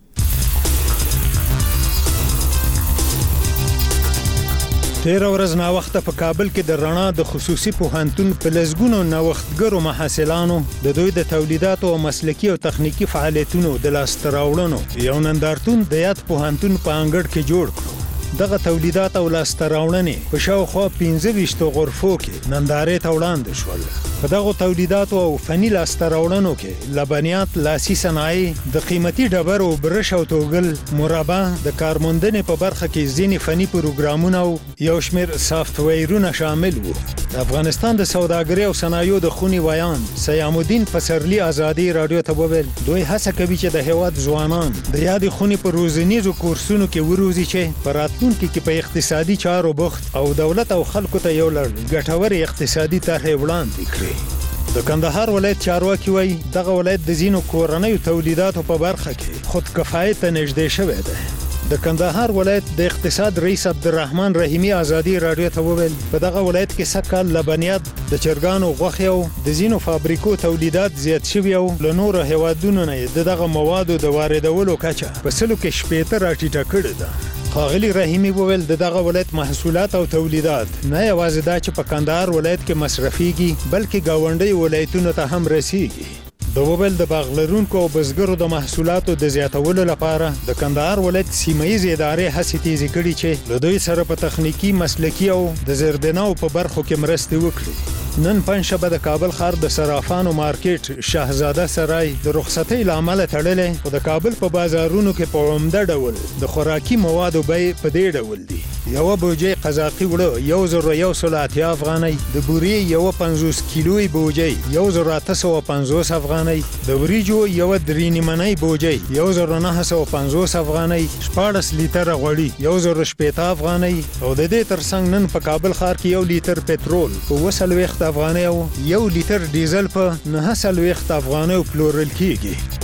تیر ورځ نا وخت په کابل کې د رڼا د خصوصي پوهنتون په لزګونو نوښتګرو محصلانو د دوی د تولیداتو او مسلکی او تخنیکی فعالیتونو د لاستراوړنو یو نندارتون د یاد پوهنتون په انګړ کې جوړ کړ. دغه تولیدات او لاستراوړنې په شاوخوا پنځه ویشت غرفو کې نندارې ته وړاندې شول. په دغه تولیدات او فني لاستراوړنو کې لبنیات، لاسي صنایع، د قیمتي ډبرو، برش او توګل، مربع، د کارموندنې په برخه کې ځینې فني پروګرامونه او یو شمېر سافټویرونه شامل وو. د افغانستان د سوداګرۍ او صنایعو د خونی ویان سیام الدین پسرلی ازادي رادیو ته وویل دوی هڅه کوي چې د هیواد ځوانان د یادې خونی په روزنیزو کورسونو کې وروزي چې په راتلونکي کې په اقتصادي چارو بوخت او دولت او خلکو ته یو لړ ګټور اقتصادي طرحې وړاندې کړي. د کندهار ولایت چارواکي وایي دغه ولایت د زینو کورنیو تولیداتو په برخه کې خود کفایت ته نږدې شوی دی. د کندهار ولایت د اقتصاد رئیس عبدالرحمن رحیمی ازادي رادیو ته وویل په دغه ولایت کې سکه لبنیات، د چرګانو غوښې او د زینو فابریکو تولیدات زیات شوي او له نورو هیوادونو نه د دغه موادو د واردولو کچه په سلو کې شپېته راټیټه کړې ده. ښاغلي رحیمی وویل د دغه ولایت محصولات او تولیدات نه یوازې دا چې په کندهار ولایت کې مصرفيږي بلکې گاونډي ولایتونو ته هم رسیږي. د وبل د باغلرونکو او بزګرو د محصولاتو د زیاتولو لپاره د کندهار ولایت سیمایي ادارې هڅې تیزې کړې چې له دوی سره په تخنیکی، مسلکی او د زیربناو په برخو کې مرسته وکړي. نن پنځشنبه د کابل ښار د صرافانو مارکیټ شاهزاده سرای د رخصتۍ لامل تړلې او د کابل په بازارونو کې په عمده ډول د خوراکي موادو بیې په دې ډول دي. یو بوجي قزاقي وړه یو زر یو سل اتیا افغانۍ، د بوري یو پنځوس کیلوي بوجي یو زر اته سوه پنځوس افغانۍ، د وریجو یو درې نیمنۍ بوجي یو زر نه سوه پنځوس افغانۍ، شپاړس لیټر غوړي یو زر شپېته افغانۍ او د دې ترڅنګ نن په کابل ښار کې یو لیټر پټرول په اووه څلوېښت افغانۍ او یو لیټر ډیزل په نهه څلوېښت افغانۍ پلورل کیږي.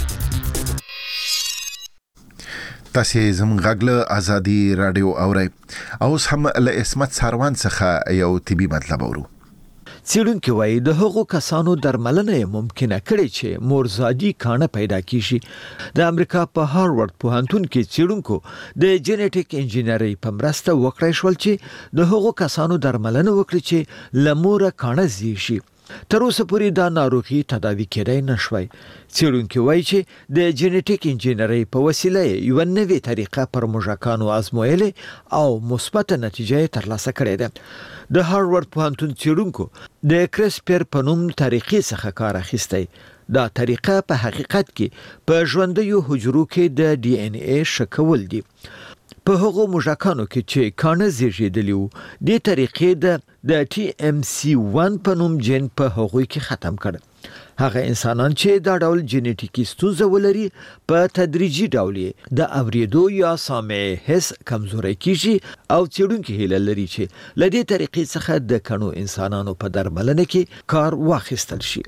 تاسو زموږ غږ ازادي رادیو اورئ. اوس هم له اسمت ساروان څخه یو طبي مطلب اورو. څېړونکي وایي د هغو کسانو درملنه ممکنه کړي چې مورزادي کانه پیدا کیږي. د امریکا په هاروارد پوهنتون کې څېړونکو د جینټیک انجینری په مرسته وکړای شول چې د هغو کسانو درملنه وکړي چې لموره کانه زی شي. تر اوسه پورې دا ناروغي تداوی کېدای نشوي. څېړونکي وایي چې د جینټیک انجینری په وسیله یو نوې طریقه پر موږکانو آزمویلې او مثبت نتیجه ترلاسه کړې ده. د هاروارد پوهنتون څېړونکو د کرسپر په نوم طریقې څخه کار اخیستی. دا طریقه په حقیقت کې په ژوندیو حجرو کې د ډي ان اي شکول دي. په هغو موږکانو کې چې کانه زیږیدلی وو د طریقې د د ټي ام سي ون په نوم جین په هغوی کې ختم کړ. هغه انسانان چې دا ډول جینټیکي ستونزه ولري په تدریجي ډول د اوریدو یا سامع حس کمزوري کیږي او څېړونکي هیله لري چې له دې طریقې څخه د کڼو انسانانو په درملنه کې کار واخیستل شي.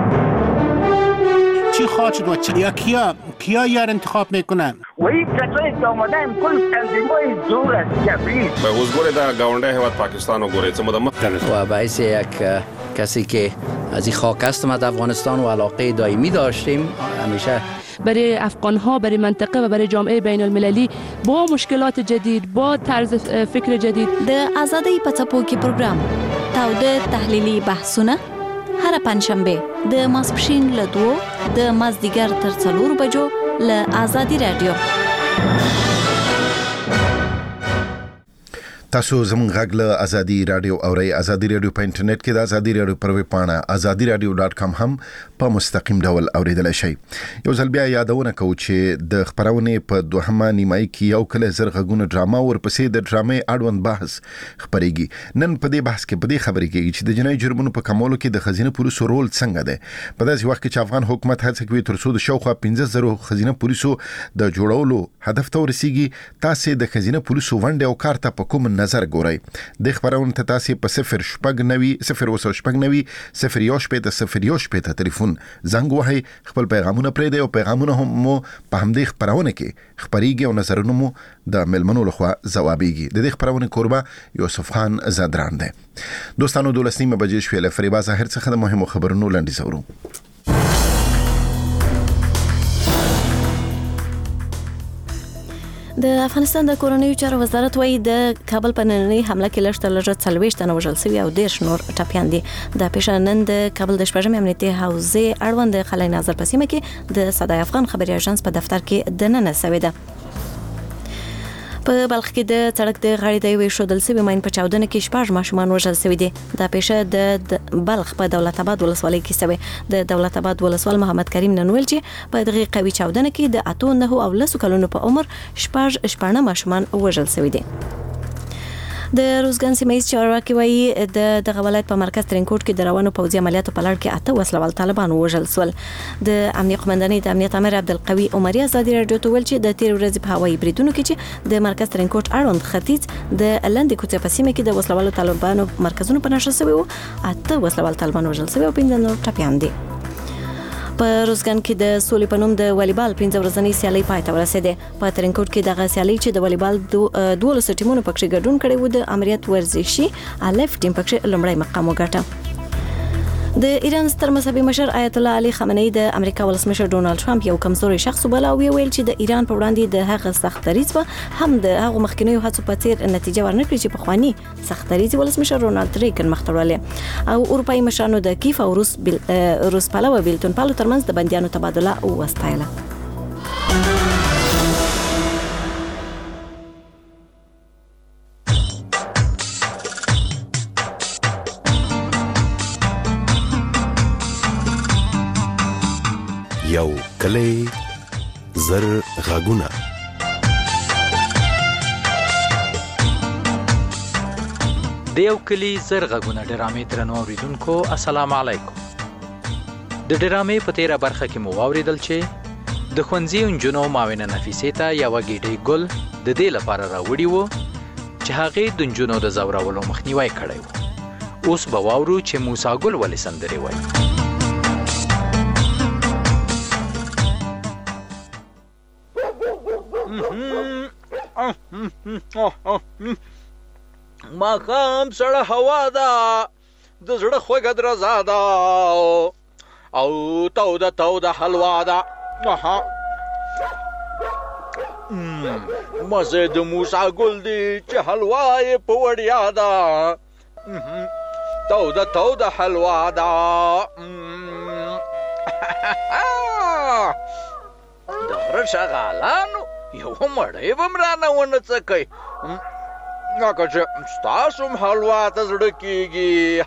چی خواهد شد و چی کیا کیا یار انتخاب میکنن و این کسایی که آمدن کل تنظیم‌های زور است کبیر به حضور در گاونده هیواد پاکستان و گوره چه مدام و باعث یک کسی که از این خاک هستم از افغانستان و علاقه دائمی داشتیم همیشه برای افغان‌ها، برای منطقه و برای جامعه بین المللی با مشکلات جدید، با طرز فکر جدید. د آزادی پڅپو کې پروګرام تاوده تحلیلی بحثونه هر پنځشنبه د ماسپښین له دوه د مازدیګر تر څلور بجو له آزادي رادیو. تاسو زموږ غږ له ازادي رادیو اورئ. ازادي رادیو په انټرنیټ کې د ازادي رادیو پر ویب پاڼه ازادي رادیو ډاټ کام هم په مستقیم ډول اوریدل شئ. یو ځل بیا یادونه کوو چې د خبرونې په دوهمه نیمایي کې یو کله زر غږونه ډراما ورپسې د ډرامې اړوند بحث خبريږي. نن په دې بحث کې په دې خبرې کې چې د جنایي جرمونو په کمولو کې د خزینه پولیسو رول څنګه دی. په داسې وخت کې چې افغان حکومت هڅه کوي تر څو د شاوخوا پنځه زره خزینه پولیسو د جوړولو هدف ته ورسیږي. تاسو د خزینه پولیسو ونډه او کار ته په کوم نظر ګورئ؟ د خبرونه ته تاسو په صفر شپږ نوي صفر وسو شپږ نوي صفر یو شپږ صفر یو شپږ ټلیفون زنګ وهئ. خپل پیغامونه پرې دی او پیغامونه هم مو په همدې خبرونه کې خبريږي او نظرونه مو د ملمنو لخوا ځوابيږي. د دې خبرونه قربا یوسف خان زادران دی. دوستانو دولسنیمه بجې شوې له فریبا ظاهر څخه د مهمو خبرونو لاندې زورو. د افغانستان د کورنیو چارو وزارت وايي د کابل په نننۍ حمله کې لږ تر لږه څلوېښت تنه وژل شوي او دېرش نور ټپیان دي. د پیښه نن د کابل د شپږمې امنیتي حوزې اړوند د خلای ناظر په سیمه کې د صدای افغان خبري اژانس په دفتر کې دننه سوې ده. په بلخ کې د سړک د غاړې د یوې شودل سوي ماین په چاودنه کې شپږ ماشومان وژل شوي دي. دا پیښه د بلخ په دولت آباد ولسوالۍ کې شوې. د دولت آباد ولسوال محمد کریم نن ویل چې په دغه قوي چاودنه کې د اته نه او لس کلونو په عمر شپږ شپږ ماشومان وژل شوي دي. د روزګان سیمه چارواکي وايي د دغه ولایت په مرکز ترینکوټ کې د روانو پوځي عملیاتو په لړ کې اته وسلوال طالبان وژل شول. د امنیت قومندانۍ د امنیت امر عبدالقوي عمري ازادي رادیو ته ویل چې د تیر ورځې په هوایي بریدونو کې چې د مرکز ترینکوټ اړوند ختیځ د لاندې کوڅه په سیمه کې د وسلوالو طالبانو مرکزونو په نشه شوی وو. اته وسلوال طالبان وژل شوي او پنځه نور ټپیان دي. په روزګان کې د سولې په نوم د والیبال پنځه ورځنۍ سیالي پای ته ورسېده. په ترینکوټ کې دغه سیالي چې د والیبال دولس ټیمونو پکې ګډون کړي وو د امریت ورزشي الف ټیم پکې لومړی مقام وګاټه. د ایران ستر مذهبي مشر آیت الله علي خامنه‌ای د امریکا ولسمشر ډونالد ټرمپ یو کمزوري شخص وبل او ویل چې د ایران په وړاندې د هغه سخت دریځ به هم د هغه مخکینیو هڅو په څیر نتیجه ورنکړي چې په خواني سخت دریځ ولسمشر رونالد ریګن مختړولې او اروپאי مشرانو د کیف او روس بل روس پالو بیلتون پالو ترمنځ د بنديانو تبادله وستایله. یو کلی زر غاګونه. د یو کلی زر غاګونه ډرامې درنو اوریدونکو السلام علیکم. د ډرامې په تیره برخه کې مو واوریدل چې د ښوونځي نجونو معاونه نفیسې ته یوه ګیډۍ ګل د دې لپاره راوړي وو چې هغې د نجونو د ځورولو مخنیوی کړی و. اوس به واورو چې موسی ګل ولې سندرې وایي. ماښام سړه هوا ده د زړه خوږه درزا ده او توده توده حلوا ده. مزه د موسی ګل دی چې حلوا یې په وړیا ده. توده توده حلوا ده. د غره شغالانو یو مړی به م رانه ونه څکئ لکه چې ستاسو هم حلوا ته زړه کېږي.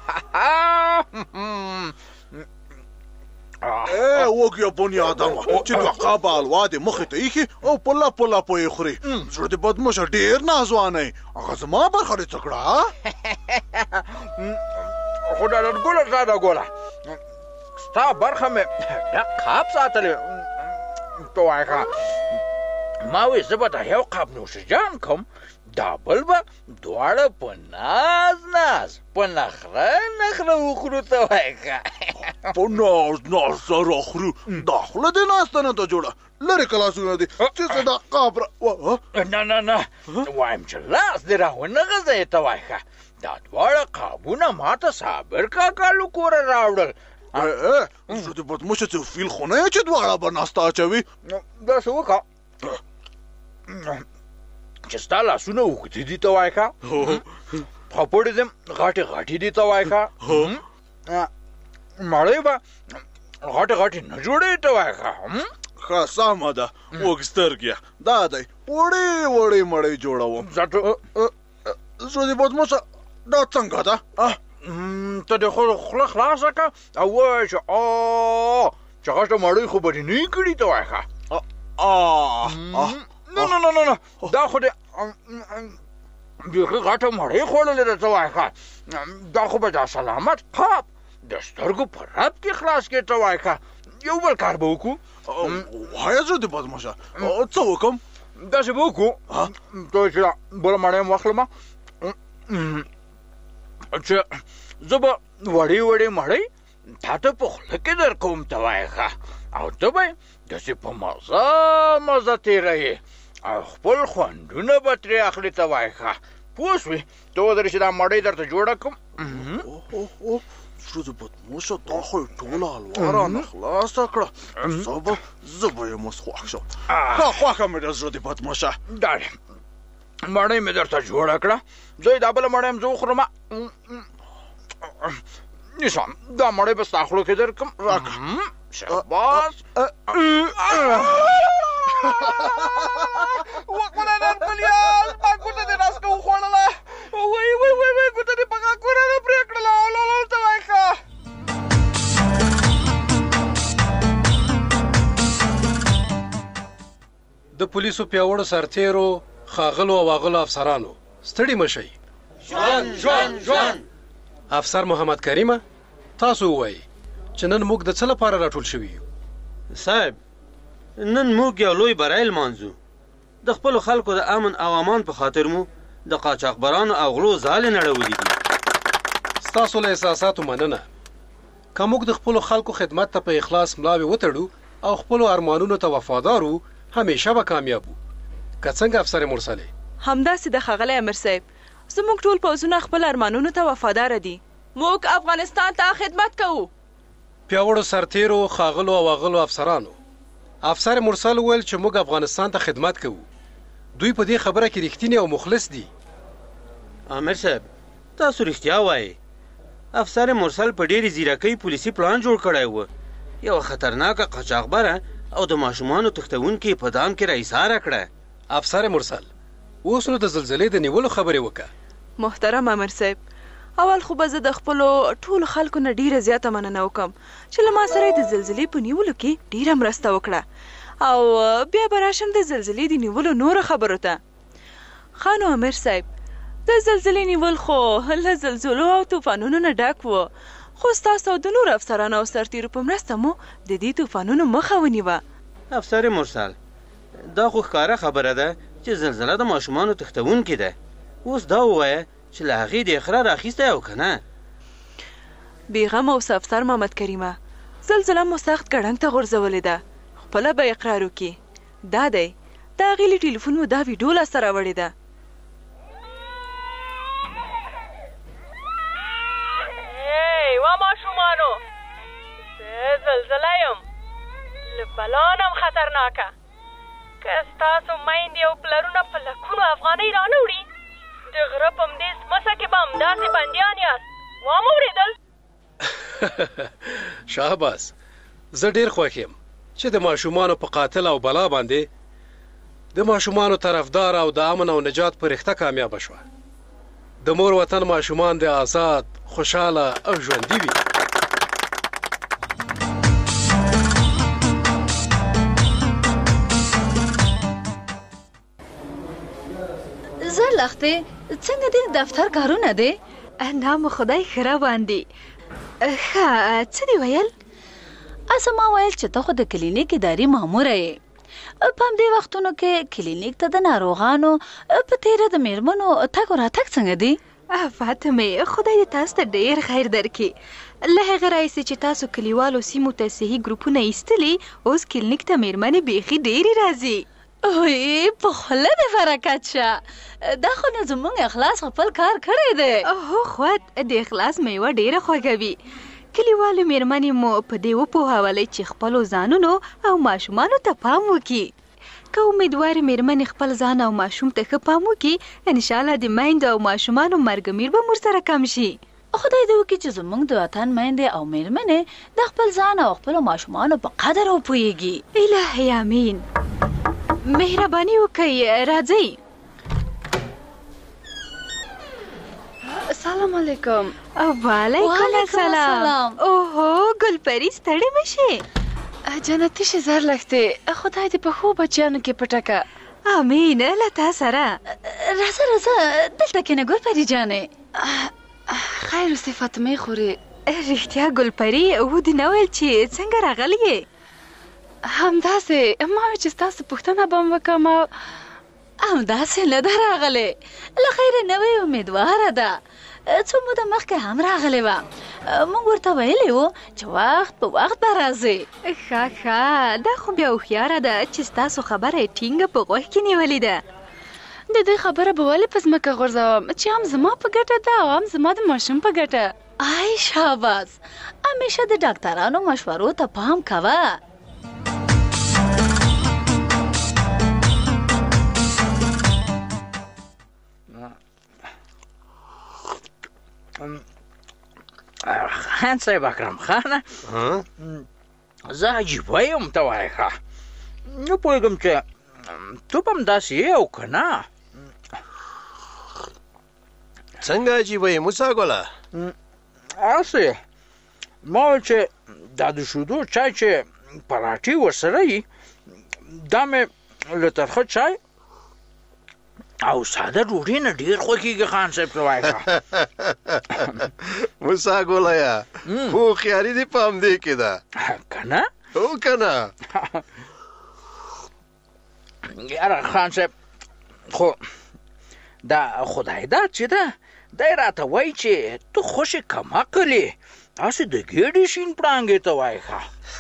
وږ یابوني آدمه چې دوه قابه حلوا دې مخې ته ایښي او په لپو لپو یې خوري. زړه دې بدمشه ډېر نازوانی. هغه زما برخه دې څه کړه؟ خو ډاډر ګوله ډاډه ګوله ستا برخه مې ډک قاب ساتلی. ته وایې ښه ما وایي زه به دا یو قاب نوشجان کوم دا بل به دواړه په ناز ناز په نخره نخره وخورو. ته وایې ښه په ناز ناز سره خورو. دا خوله دې ناسته نه ده جوړه. لرې کلاسونه دي چې څه دا قاب را نه نه نه وایم چې لاس دې را ونه غځوې. ته وایې ښه دا دواړه قابونه ما ته صابر کاکا له کوره راوړل. زړه دې بدمشه څه فیل خو نه یې چې دواړه به ناسته اچوي. داسې وکړه چې ستا لاسونه اوږده دي. ته وایې ښه خپړې دې غاټې غاټې دي. ته وایې ښه مړۍ به غاټې غاټې نه جوړوي. ته وایې ښه ښه سمه ده. اوږد سترګې دا دی وړې وړې مړۍ جوړوم. زړه دې بدموشه دا څنګه ده ته د خو خوله خلاصه کړه او وایه چې آ چې هغه ته مړۍ خو به دې نه کړي ته وایه ښه نه نه نه نه دا خو دې بیخي غټه مړۍ خوړلې ده ته وایه ښه دا خو به دا سلامت قاب د سترګو په رب کې خلاص کړې ته وایه ښه یو بل کار به وکړو وایه زړه دې بدموشه څه وکړم داسې به وکړو ته چې دا بله مړۍ م واخلمه چې زه به وړې وړې مړۍ تا ته په خوله کې در کوم ته وایه ښه او ته به یې داسې په مزه مزه تېروې او خپل خوندونه به ترې اخلي ته وایه ښه پوه شوې ته ودرې چې دا مړۍ درته جوړه کړم زړه دې بدموشه دا خو یې ټوله حلوا رانه خلاصه کړه زه به زه به یم اوس خوښ شم ښه خوښه مې ده زړه دې بدموشه دا دی مړۍ مې درته جوړه کړه زه یې دا بله مړۍ م زه وخورم نیسه دا مړۍ به ستا خوله کې در کړم راکړه شاباس وکړه نن پلیال ما ګوته دې ناسکه وخوړله وای وای وای وای ګوته دې په غاښونه نه پرې کړله اولولل ته وایي ښه د پولیسو پیاوړو سرتیرو ښاغلو او اغلو افسرانو ستړي مه شئ ژوند ژوند ژوند افسر محمد کریمه تاسو ووایئ چې نن موږ د څه لپاره راټول شوي یو صاحب نن موږ یو لوی بری لمانځو د خپلو خلکو د امن او امان په خاطر مو د قاچاقبرانو او غلو ځالې نړولي دي ستاسو له احساساتو مننه که موږ د خپلو خلکو خدمت ته په اخلاص ملاوې وتړو او خپلو ارمانونو ته وفادار وو همیشه به کامیاب وو که څنګه افسر مرسلې همداسې د ښاغلی امیر صاحب زموږ ټول پوځونه خپل ارمانونو ته وفاداره دي موږ افغانستان ته خدمت کوو پیاوړو سرتیرو ښاغلو او اغلو افسرانو افسر مرسل وویل چې موږ افغانستان ته خدمت کوو دوی په دې خبره کې رښتینی او مخلص دي امیر صاحب تاسو رښتیا وایئ افسر مرسل په ډېرې ځیرکۍ پولیسي پلان جوړ کړی و یوه خطرناکه قاچاقبره او د ماشومانو تښتونکي په دام کې راایساره کړه افسر مرسل اوس نو د زلزلې د نیولو خبرې وکړه محترم امیر صاحب اول خو به زه د خپلو ټولو خلکو نه ډیره زیاته مننه وکړم چې له ما سره یې د زلزلې په نیولو کې ډیره مرسته وکړه او بیا به راشم د زلزلې د نیولو نورو خبرو ته ښه نو امیر صاحب د زلزلې نیول خو له زلزلو او طوفانونو نه ډک و خو ستاسو او د نورو افسرانو او سرتیرو په مرسته مو د دې طوفانونو مخه ونیوه افسر مرسل دا خو ښکاره خبره ده چې زلزله د ماشومانو تښتونکې ده اوس دا ووایه چې له هغې د اقرار اخیستی او که نه بېغمه اوسه افسر محمد کریمه زلزله مو سخت ګړنګ ته غورځولې ده خپله به اقرار وکړي دا دی د هغې له ټلیفون مو دا ویډیو لاسته راوړې ده ای وا ماشومانو زه زلزله یم له بلانم خطرناکه که ستاسو میندې او پلرونه په لکونو افغانۍ رانه وړي د غره په همدې سمڅه کې به همداسې بندیان یاست وام اورېدل شهباز زه ډېر خوښ یم چې د ماشومانو په قاتل او بلا باندې د ماشومانو طرفدار او د امن او نجات په رښته کامیابه شوه د مور وطن ماشومان د آزاد خوشحاله او ژوندي وي زه لختې څنګه دې دفتر کارونه دی نام خدای ښه روان دي ښه څه دې ویل اسه ما ویل چې ته خو د کلینیک اداري ماموره یې په همدې وختونو کې کلینیک ته د ناروغانو په تیره د میرمنو تګ او راتګ څنګه دی فاطمې خدای دې تاسو ته ډېر خیر درکړي له هغې راهیسې چې تاسو کلیوالو سیمو ته صحي ګروپونه ایستلي اوس کلینیک ته میرمنې بیخي ډېرې راځي اوی په خوله دې برکت شه دا خو نه زموږ اخلاص خپل کار کړی دی هو خوت د اخلاص میوه ډېره خوږه وي کلیوالو میرمنې مو په دې وپوهولئ چې خپلو ځانونو او ماشومانو ته پام وکړي که امیدوارې میرمنې خپل ځان او ماشوم ته ښه پام وکړي انشاءالله د میندو او ماشومانو مرګ میر به ورسره کم شي خدای دې وکړي چې زموږ د وطن میندې او میرمنې د خپل ځان او خپلو ماشومانو په قدر وپوهیږي الهی امین مهرباني وکړئ راځئ السلام علیکم. وعلیکم السلام. اوهو ګلپری ستړې مشي. جنتی شي زر لخته. خدای دې په خو بچیانو کې پټکه. امین. لتا سره راځه راځه دلته کې نه ګلپری جانې. خیر اوسې فاطمه خوري. رښتیا ګلپری و دې نه ویل چې څنګه راغلی یې؟ همداسې ما وی چې ستاسو پوښتنه به م وکړم. همداسې نه ده راغلی. له خیره نوې امیدواره ده. څو موده مخکې هم راغلی وه. موږ ورته ویلی وو چې وخت په وخت به راځي. ښه ښه دا خو بیا هوښیاره ده چې ستاسو خبره یې ټینګه په غوږ کې نیولې ده. د دې خبره به ولې په ځمکه غورځوم چې هم زما په ګټه ده او هم زما د ماشوم په ګټه. آی شاباس. همیشه د ډاکټرانو مشورو ته پام کوه. خان صاحب اکرم خانه زه عجیبه یم ته وایې ښه نه پوهېږم چې تو به هم داسې یې او که نه. څنګه عجیبه یې موسی ګله؟ هسې ما ویل چې دا د شیدو چای چې پراټې ورسره وي دا مې له ترخه چای او ساده ډوډۍ نه ډېر خوښېږي خان صاحب ته وایې ښه. موسی ګولیه هوښیاري دې په همدې کې ده که نه؟ هو که نه؟ یاره خان صاحب خو دا خدای داد چې ده دی راته وایي چې ته خوشې کم عقل یې هسې د ګېډې شین پړانګې ته وایې ښه.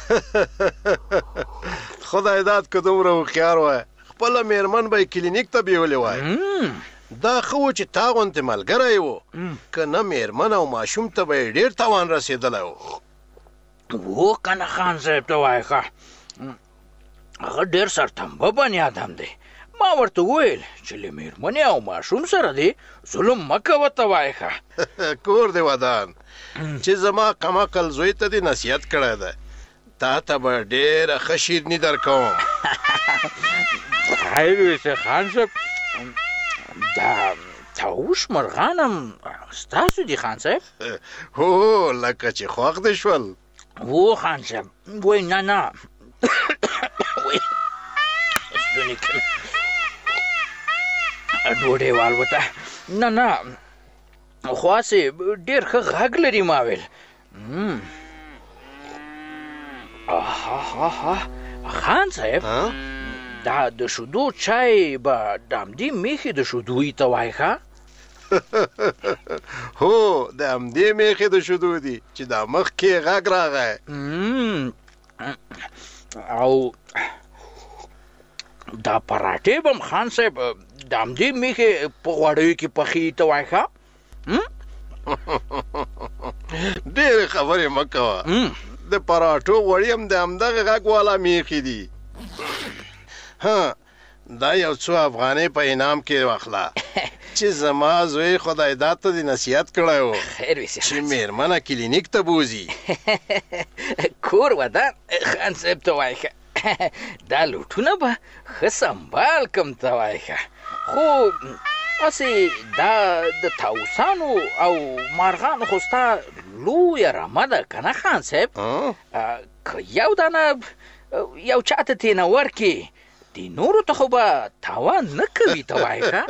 خدای داد که دومره هوښیار وای خپله مېرمن به یې کلینیک ته بیولې وای. دا ښه و چې تا غوندې ملګری و که نه مېرمن او ماشوم ته به یې ډېر تاوان رسېدلی و. و که نه خان صاحب ته وایې ښه هغه ډېر سرتمبه بني ادم دی. ما ورته وویل چې له مېرمنې او ماشوم سره دی ظلم مه کوه ته وایې ښه. کور دې ودان چې زما کمعقل زوی ته دې نصیحت کړی دی تا ته به ډېره ښه شیرني در کوم. خیر ویسه خان صاحب دا طاووس مرغان هم ستاسو دي خان صاحب؟ هو لکه چې خوښ دې شول. و خان صاحب وای نه نه وای ستونی کې ډوډۍ والوته نه نه خو هسې ډېر ښه غږ لري ما ویل. آها خان صاحب دا د شیدو چای به د همدې میخې د شیدو ته وایي ښه؟ هو د همدې میخې د شیدو دي چې دا مخکې غږ راغی. او دا پراټې به هم خان صاحب د همدې میخې په غوړیو کې پخې ته وایي ښه؟ ډېرې خبرې مه کوه. د پراټو غوړي هم د همدغه غږ والا میخې دي. ها دا یو څو افغانۍ په انعام کې واخله چې زما زوی خدای داد ته دې نصیحت کړی و چې مېرمنه کلینیک ته بوځي. کور ودان خان صاحب ته وایي ښه دا لوټونه به ښه سنبال کم ته وایي ښه. خو هسې دا د طاووسانو او مارغانو خو ستا لویه رمه ده که نه خان صاحب؟ که یو دانه یو چا ته ترېنه ورکړې د نورو ته خو به تاوان نه کوي ته وایې ښه.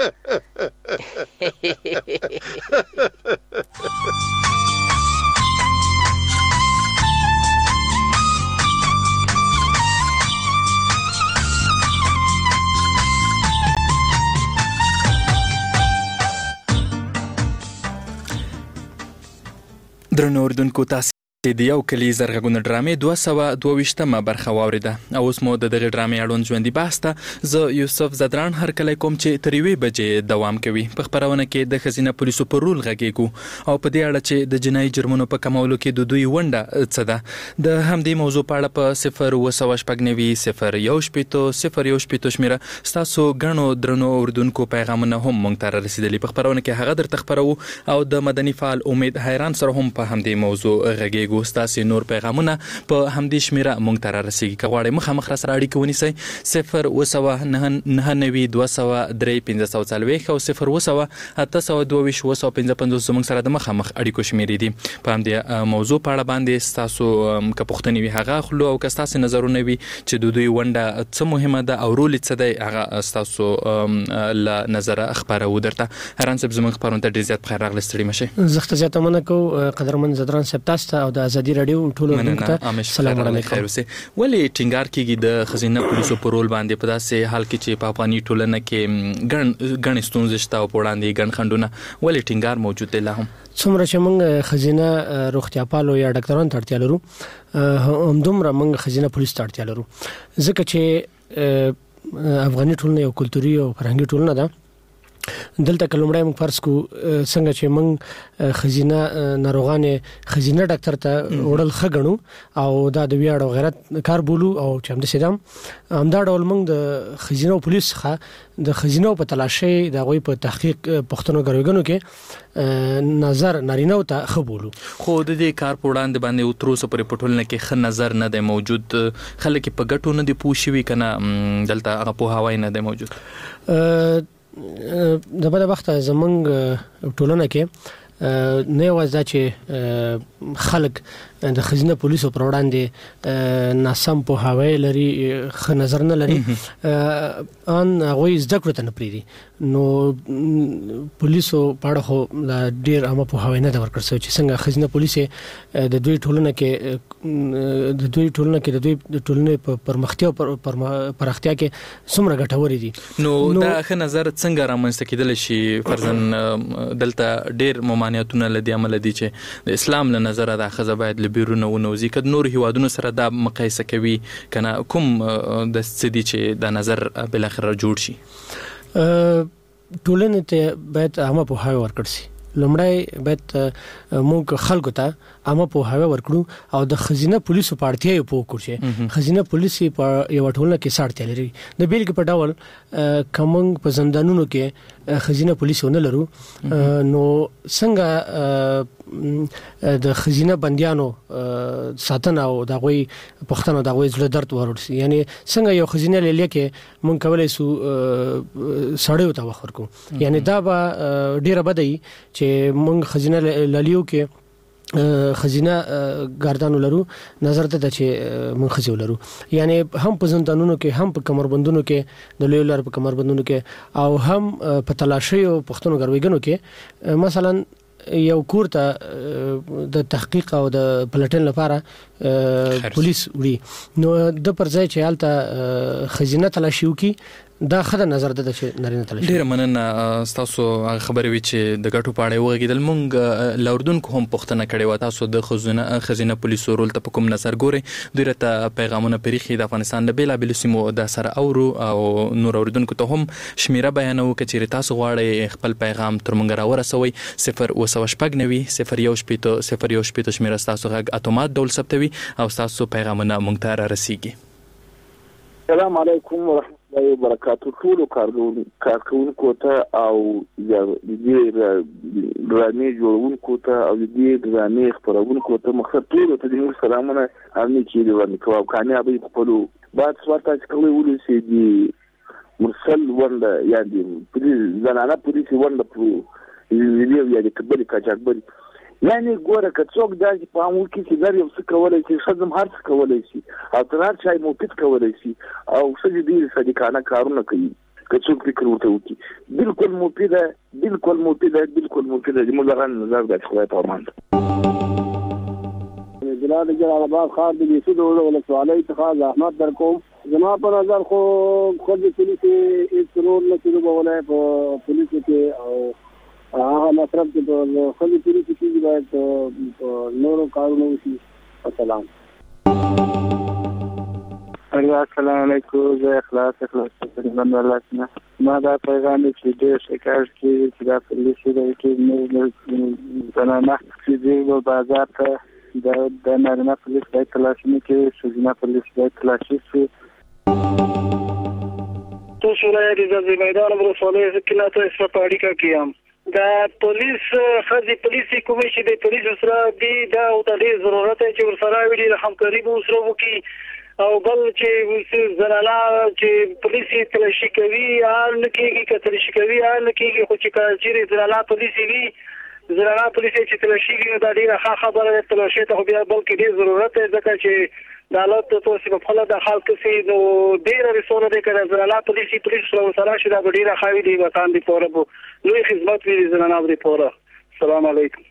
درنو اردوونکو تاسو د یو کلی زرغونه ډرامې دوه سوه دوه ویشتمه برخه واورېده او اوس مو د دغې ډرامې اړوند ژوندي بحث ته زه یوسف زدران هرکلی کوم چې تر یوې بجې دوام کوي. په خپرونه کې د ښځینه پولیسو پر رول غږیږو او په دې اړه چې د جنایي جرمونو په کمولو کې د دوی ونډه څه ده د همدې موضوع په اړه په صفر اوه سوه شپږ نوي صفر یو شپېتو صفر یو شپېتو شمېره ستاسو ګڼو درنو اردوونکو پیغامونه هم موږ ته رارسېدلي. په خپرونه کې هغه درته خپروو او د مدني فعال امید حیران سره هم په همدې موضوع غږیږو. رسیږو. ستاسو نور پیغامونه په همدې شمیره مونږ ته را رسیږي. که غواړئ مخامخ را سره اړیکه ونیسئ صفر اوه سوه نهه نوي دوه سوه درې پنځه سوه څلوېښت او صفر اوه سوه اته سوه دوه ویشت اوه سوه پنځه پنځوس زموږ سره د مخامخ اړیکو شمیرې دي. په همدې موضوع په اړه باندې ستاسو که پوښتنې وي هغه اخلو او که ستاسو نظرونه وي چې د دوی ونډه څه مهمه ده او رول څه دی هغه ستاسو له نظره خپروو درته. هران صاحب زموږ خپرونه ته ډېر زیات بخیر راغلی، ستړي مه شئ. زه ښه زیاته مننه کوم قدرمن زدران صاحب تاسو ته او د ازادي راډیو ټولو اورونکو ته سلام علیکم. ولې ټینګار کیږي د ښځینه پولیسو په رول باندې په داسې حال کې چې په افغاني ټولنه کې ګڼ ګڼې ستونزې شته او په وړاندې ګڼ خنډونه، ولې ټینګار موجود دی لا هم؟ څومره چې موږ ښځینه روغتیا پالو یا ډاکټرانو ته اړتیا لرو همدومره موږ ښځینه پولیس ته اړتیا لرو، ځکه چې افغاني ټولنه یو کلتوري او فرهنګي ټولنه ده. دلته کلمړای موږ فرض کو څنګه چې موږ خزینه ناروغانه خزینه ډاکټر ته وړل خګنو او دا د ویاړ او غیرت کار بولو او چې هم د سیدم همدا ډول موږ د خزینه پولیس څخه د خزینه په تلاشي د غوي په تحقیق پښتنو غروګنو کې نظر نارینه او ته خبولو. خو د دې کار په وړاندې باندې اوتروسه پر پټولنه کې خ نظر نه دی موجود، خلک په ګټو نه دی پوښوي کنه دلته هغه په هواي نه دی موجود. د بده وخت زمونږ ټولنه کې نه یوازې چې خلک د خزینه پولیسو پر وړاندې ناسم په هواي لري خ نظر نه لري ان غوي زده کړو ته نه پریدي، نو پولیسو په اړه خو ډیر عامه په هواي نه دا ورکړ چې څنګه خزینه پولیس د دوی ټولنه کې د دوی ټولنه کې د دوی ټولنې په پرمختیا او پرختیا کې څومره ګټوري دي. نو دا خ نظر څنګه رامنځته کېدل شي؟ فرضاً دلته ډیر ممانعتونه لدی عمل دي چې د اسلام له نظر د خزه باید بیرونه ونوزي، کله نور هیوادونو سره دا مقایسه کوي کنه کوم د ستدي چې د نظر بل اخر جوړ شي؟ ټولنه ته باید عامه په هاي ورکړ شي. لمړی باید موږ خلکو ته عامه په هاي ورکړو او د خزینه پولیسو پارتیا یو پوه کړي. خزینه پولیس په یو ټولنه کې ساړتیا لري د بیل کې په ډول کومنګ په زندانونو کې خزینه پولیس نه لرو، نو څنګه د خزینه بنديانو ساتنه او د غوي پښتنو د غوي زړه درد ورورسي، یعنی څنګه یو خزینه لیلې کې مونږ کولای سو سړیو ته وخور کو، یعنی دا به ډیره بدای چې مونږ خزینه لیلیو کې خزینه ګاردانو لرو نظر ته چې مونږ خزیو لرو، یعنی هم په زندانونو کې هم په کمربندونو کې د لوی لار په کمربندونو کې او هم په تلاشي او پښتنو غرويګنو کې مثلا یو کور ته د تحقیق او د پلټن لپاره پولیس وړي، نو د پرځای چې حالت خزینه تلاشي وکي دا خدای نظر ده چې نارینه تلاشي. ډیر مننه تاسو خبرې وی چې د ګټو پاړې وګیدل مونږ لاردون کوم پښتنه کړي و تاسو د خزینه خزینه پولیسو رول ته کوم نظر ګوري؟ دوی ته پیغامونه پریخي د افغانستان د بیلا بیل سیمو د سره اورو او نور اوردونکو ته هم شمیره بیانو کچې تاسو غواړئ خپل پیغام تر مونږ را ورسوي صفر اوه سوه شپږ نوي صفر یو شپېته صفر یو شپېته شمیره تاسو غږ اتومات ډول ثبتوي او تاسو پیغامونه مونږ ته را رسیږي. السلام علیکم ورحمت الله وبرکاتہ. ټول کارکونکو ته او د دې ډرامې جوړونکو ته او د دې ډرامې خبرونکو ته مخصوص ټول ته د سلامونه امني چې ورنکو او کامیابی خپلو بعد سواته چې کوي ولسی دي مرسل ونده یادي پولیس زنانه پولیس ونده پرو ویډیو یادي کبل کاجاکبل، یعنی ګوره که څوک دا چې په امور کې چې در یو څه کولای شي ښځم هر څه کولای شي او تر هر چا موقف کولای شي او ښځې ډېر صادقانه کارونه کوي که څوک فکر ورته وکړي. بالکل مفیده بالکل مفیده بالکل مفیده د ملغان نظر د خدای په امان. جلال جلال آباد ښار د بیسود ولسوالۍ څخه زحمت در کوم. زما په نظر خو ښځې پولیسو هېڅ رول نه شي لوبولی په پولیسو کې او هغه مصرف چې په خپل پولیسو کې باید په نورو کارونو وشي. السلام السلام علیکم. زه اخلاص اخلاص تقریبا ولاسنه ما دا پیغام چې ډېر شکایت کېږي چې دا پولیسو دی کې زنانه چې دی په بازار ته د نارینه پولیس باید تلاشي نه کوي، ښځینه پولیس باید تلاشي شي. تو سورای د زمیدار ولسوالۍ کې نه ته په اړیکه کې یم د پولیس خځې پولیس کومې چې د پولیس سره دی دا او د ډېر ضرورت چې ورسره وي د همکاري به سره وکړي او بل چې زلالا چې پولیس تلاشي کوي هر نه کېږي که تلاشي کوي هر نه کېږي خو چې چیرې زلالا پولیس وي زلالا پولیس چې تلاشي کوي دا ډېره ښه خبره ده تلاشي ته خو بیا بلکې ډېر ضرورت دی ځکه چې د حالت توصیف په خپله د خلک سي نو ډېره رسونه دی که د زلالا پولیس پولیس سره ورسره شي دا به ډېره ښه وي د وطن دپاره به لوی خدمت وي د زنانو دپاره. السلام علیکم.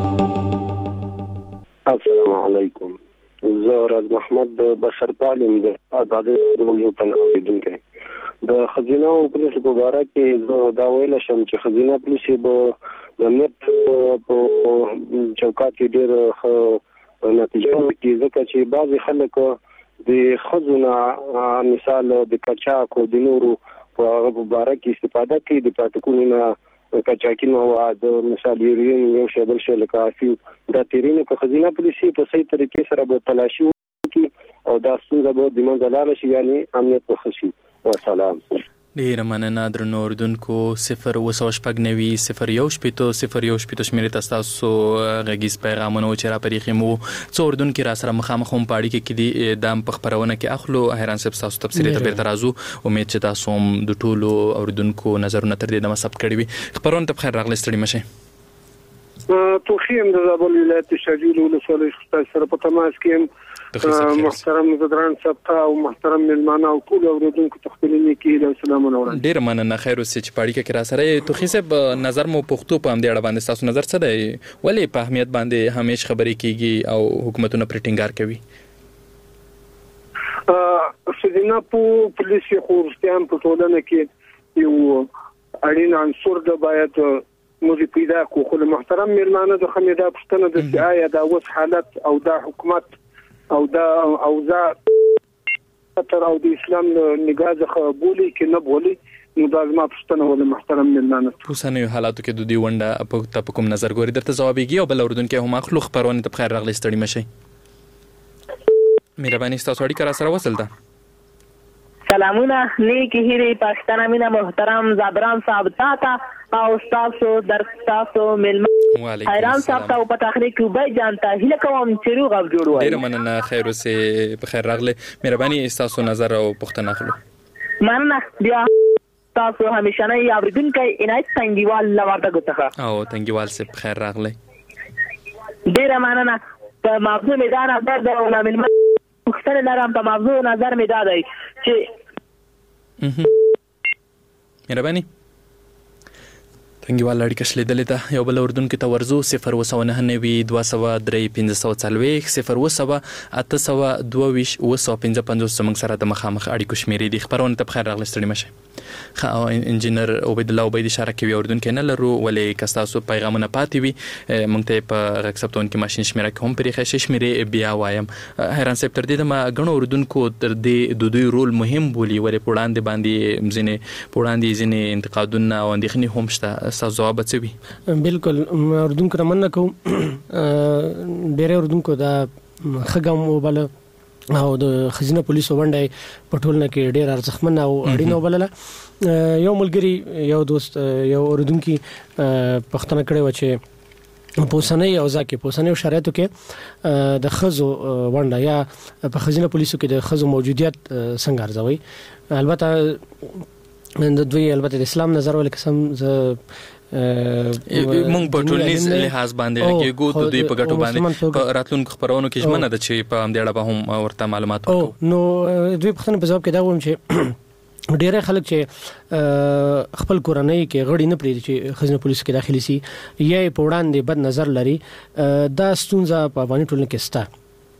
السلام علیکم. زه راز محمد بشرپال یم د ازادۍ راډیو په نامه اوریدونکی. د ښځینه او پولیسو په باره کې زه دا ویلی شم چې ښځینه پولیس به د امنیت په چوکاټ کې ډېر ښه نتیجه وکړي ځکه چې بعضې خلک د ښځو نه مثال د قاچاق او د نورو په هغه په باره کې استفاده کوي د پاټکونو نه قاچاقي مواد مثال یورین یو شی بل شی لکه افیو دا تیرینې که ښځینه پولیسي په صحیح طریقې سره به تلاشي وکړي او دا ستونزه به د منځه لاړه شي یعنې امنیت به ښه شي. وسلام. ډیره مننه درنو اردوونکو. صفر اوه سوه شپږ نوي صفر یو شپېته صفر یو شپېته شمېرې ته ستاسو غږیز پیغامونه و چې راپرېښي مو څو اردوونکي را سره مخامخ هم په اړیکه کې دي دا هم په خپرونه کې اخلو. حیران صاحب ستاسو تبصرې ته بیرته راځو. امید چې تاسو هم د ټولو اردوونکو نظرونه تر دې دمه ثبت کړي وي. خپرونه ته بخیر راغلی ستړي مه شئ. توخیم د زابل ولایت شاجویل ولسوالۍ څخه سره په تماس کې یم. محترم زدران صاحب او محترم ملمانه او ټول اوریدونکو ته خپل نیکی له سلامونه وړاندې. ډیر مننه. خیر اوسې چې په اړیکه کې را سره توخی صاحب نظر مو پښتو په همدې اړه باندې تاسو نظر څه دی؟ ولې په اهمیت باندې همیش خبرې کیږي او حکومتونه پر ټینګار کوي؟ ښځینه په پولیس خو ورستیان په ټولنه کې یو اړین عنصر ده باید موږ پیدا کو. خو محترم ملمانه د خمیدا پښتنه د آیا دا اوس حالت او دا حکومت او دا اوضاع تر او د اسلام نگاه څخه بولی کې نه بولی نو دا زما پښتنه ول محترم ملمانه په اوسنیو حالاتو کې د دې ونډه په کوم نظر ګوري درته ځوابېږي او بل اردوونکی هم اخلو. خپرونه ته بخیر راغلی ستړي مه شئ. مهرباني ستاسو اړیکه را سره وصل ده. سلامونه نیکی هیری پاکستان امینه محترم زادران صاحب تاته او تاسو در تاسو ملمه حیران صاحب ته په تخنیک کې به جانتا هله کوم چې روغ او جوړ وای. ډیر مننه. خیر اوسې په خیر راغله. مهرباني تاسو نظر او پوښتنه اخلو. مننه. بیا تاسو همیشه نه یاوریدونکو عنایت تنګیوال لورته ګټه او تنګیوال سه په خیر راغله. ډیر مننه. په موضوع میدان اندر د علماء مختلف لرم په موضوع نظر می دادای چې مهرباني. تنګیوال اړیکه شلیدلې ده. یو بل اردوونکي ته ورځو. صفر اوه سوه نهه نوي دوه سوه درې پنځه سوه څلوېښت صفر اوه سوه اته سوه دوه ویشت اوه سوه پنځه پنځوس زموږ سره د مخامخ اړیکو شمېرې دي. خپرونه ته بخیر راغلی ستړي مه شئ. ښه انجینر عبیدالله عبید اشاره کوي اردوونکی نه لرو ولې که ستاسو پیغامونه پاتې وي موږ ته یې په غږ ثبتونکي ماشین شمېره کې هم پرېښی شئ. شمېرې بیا وایم. حیران صاحب تر دې دمه ګڼو اردوونکو تر دې د دوی رول مهم بولي ولې په وړاندې باندې ځینې په وړاندې ځینې انتقادونه او اندېښنې هم شته. ستاسو ځواب به څه وي؟ بالکل اردوونکو نه مننه کوم. ډېری اردوونکو دا ښه ګام وباله او د ښځینه پولیسو ونډه په ټولنه کې ډېر ارزښتمنه او اړینه وبلله. یو ملګري یو دوست یو اردوونکي پوښتنه کړې وه چې په اوسنۍ اوضاع کې په اوسنیو شرایطو کې د ښځو ونډه یا په ښځینه پولیسو کې د ښځو موجودیت څنګه ارزوي. البته د دوی البته د اسلام نظر ولې قسم زه مونږ په ټولنیز لحاظ باندې لګېږو د دوی په ګټو باندې په راتلونکو خپرونو کې ژمنه ده چې په همدې اړه به هم ورته معلومات ورکوو. نو دوی پوښتنه په ځواب کې دا وایم چې ډېری خلک چې خپل کورنۍ کې غړي نه پرېږدي چې ښځینه پولیسو کې داخلي سي یا یې په وړاندې بد نظر لري. دا ستونزه په افغاني ټولنه کې شته.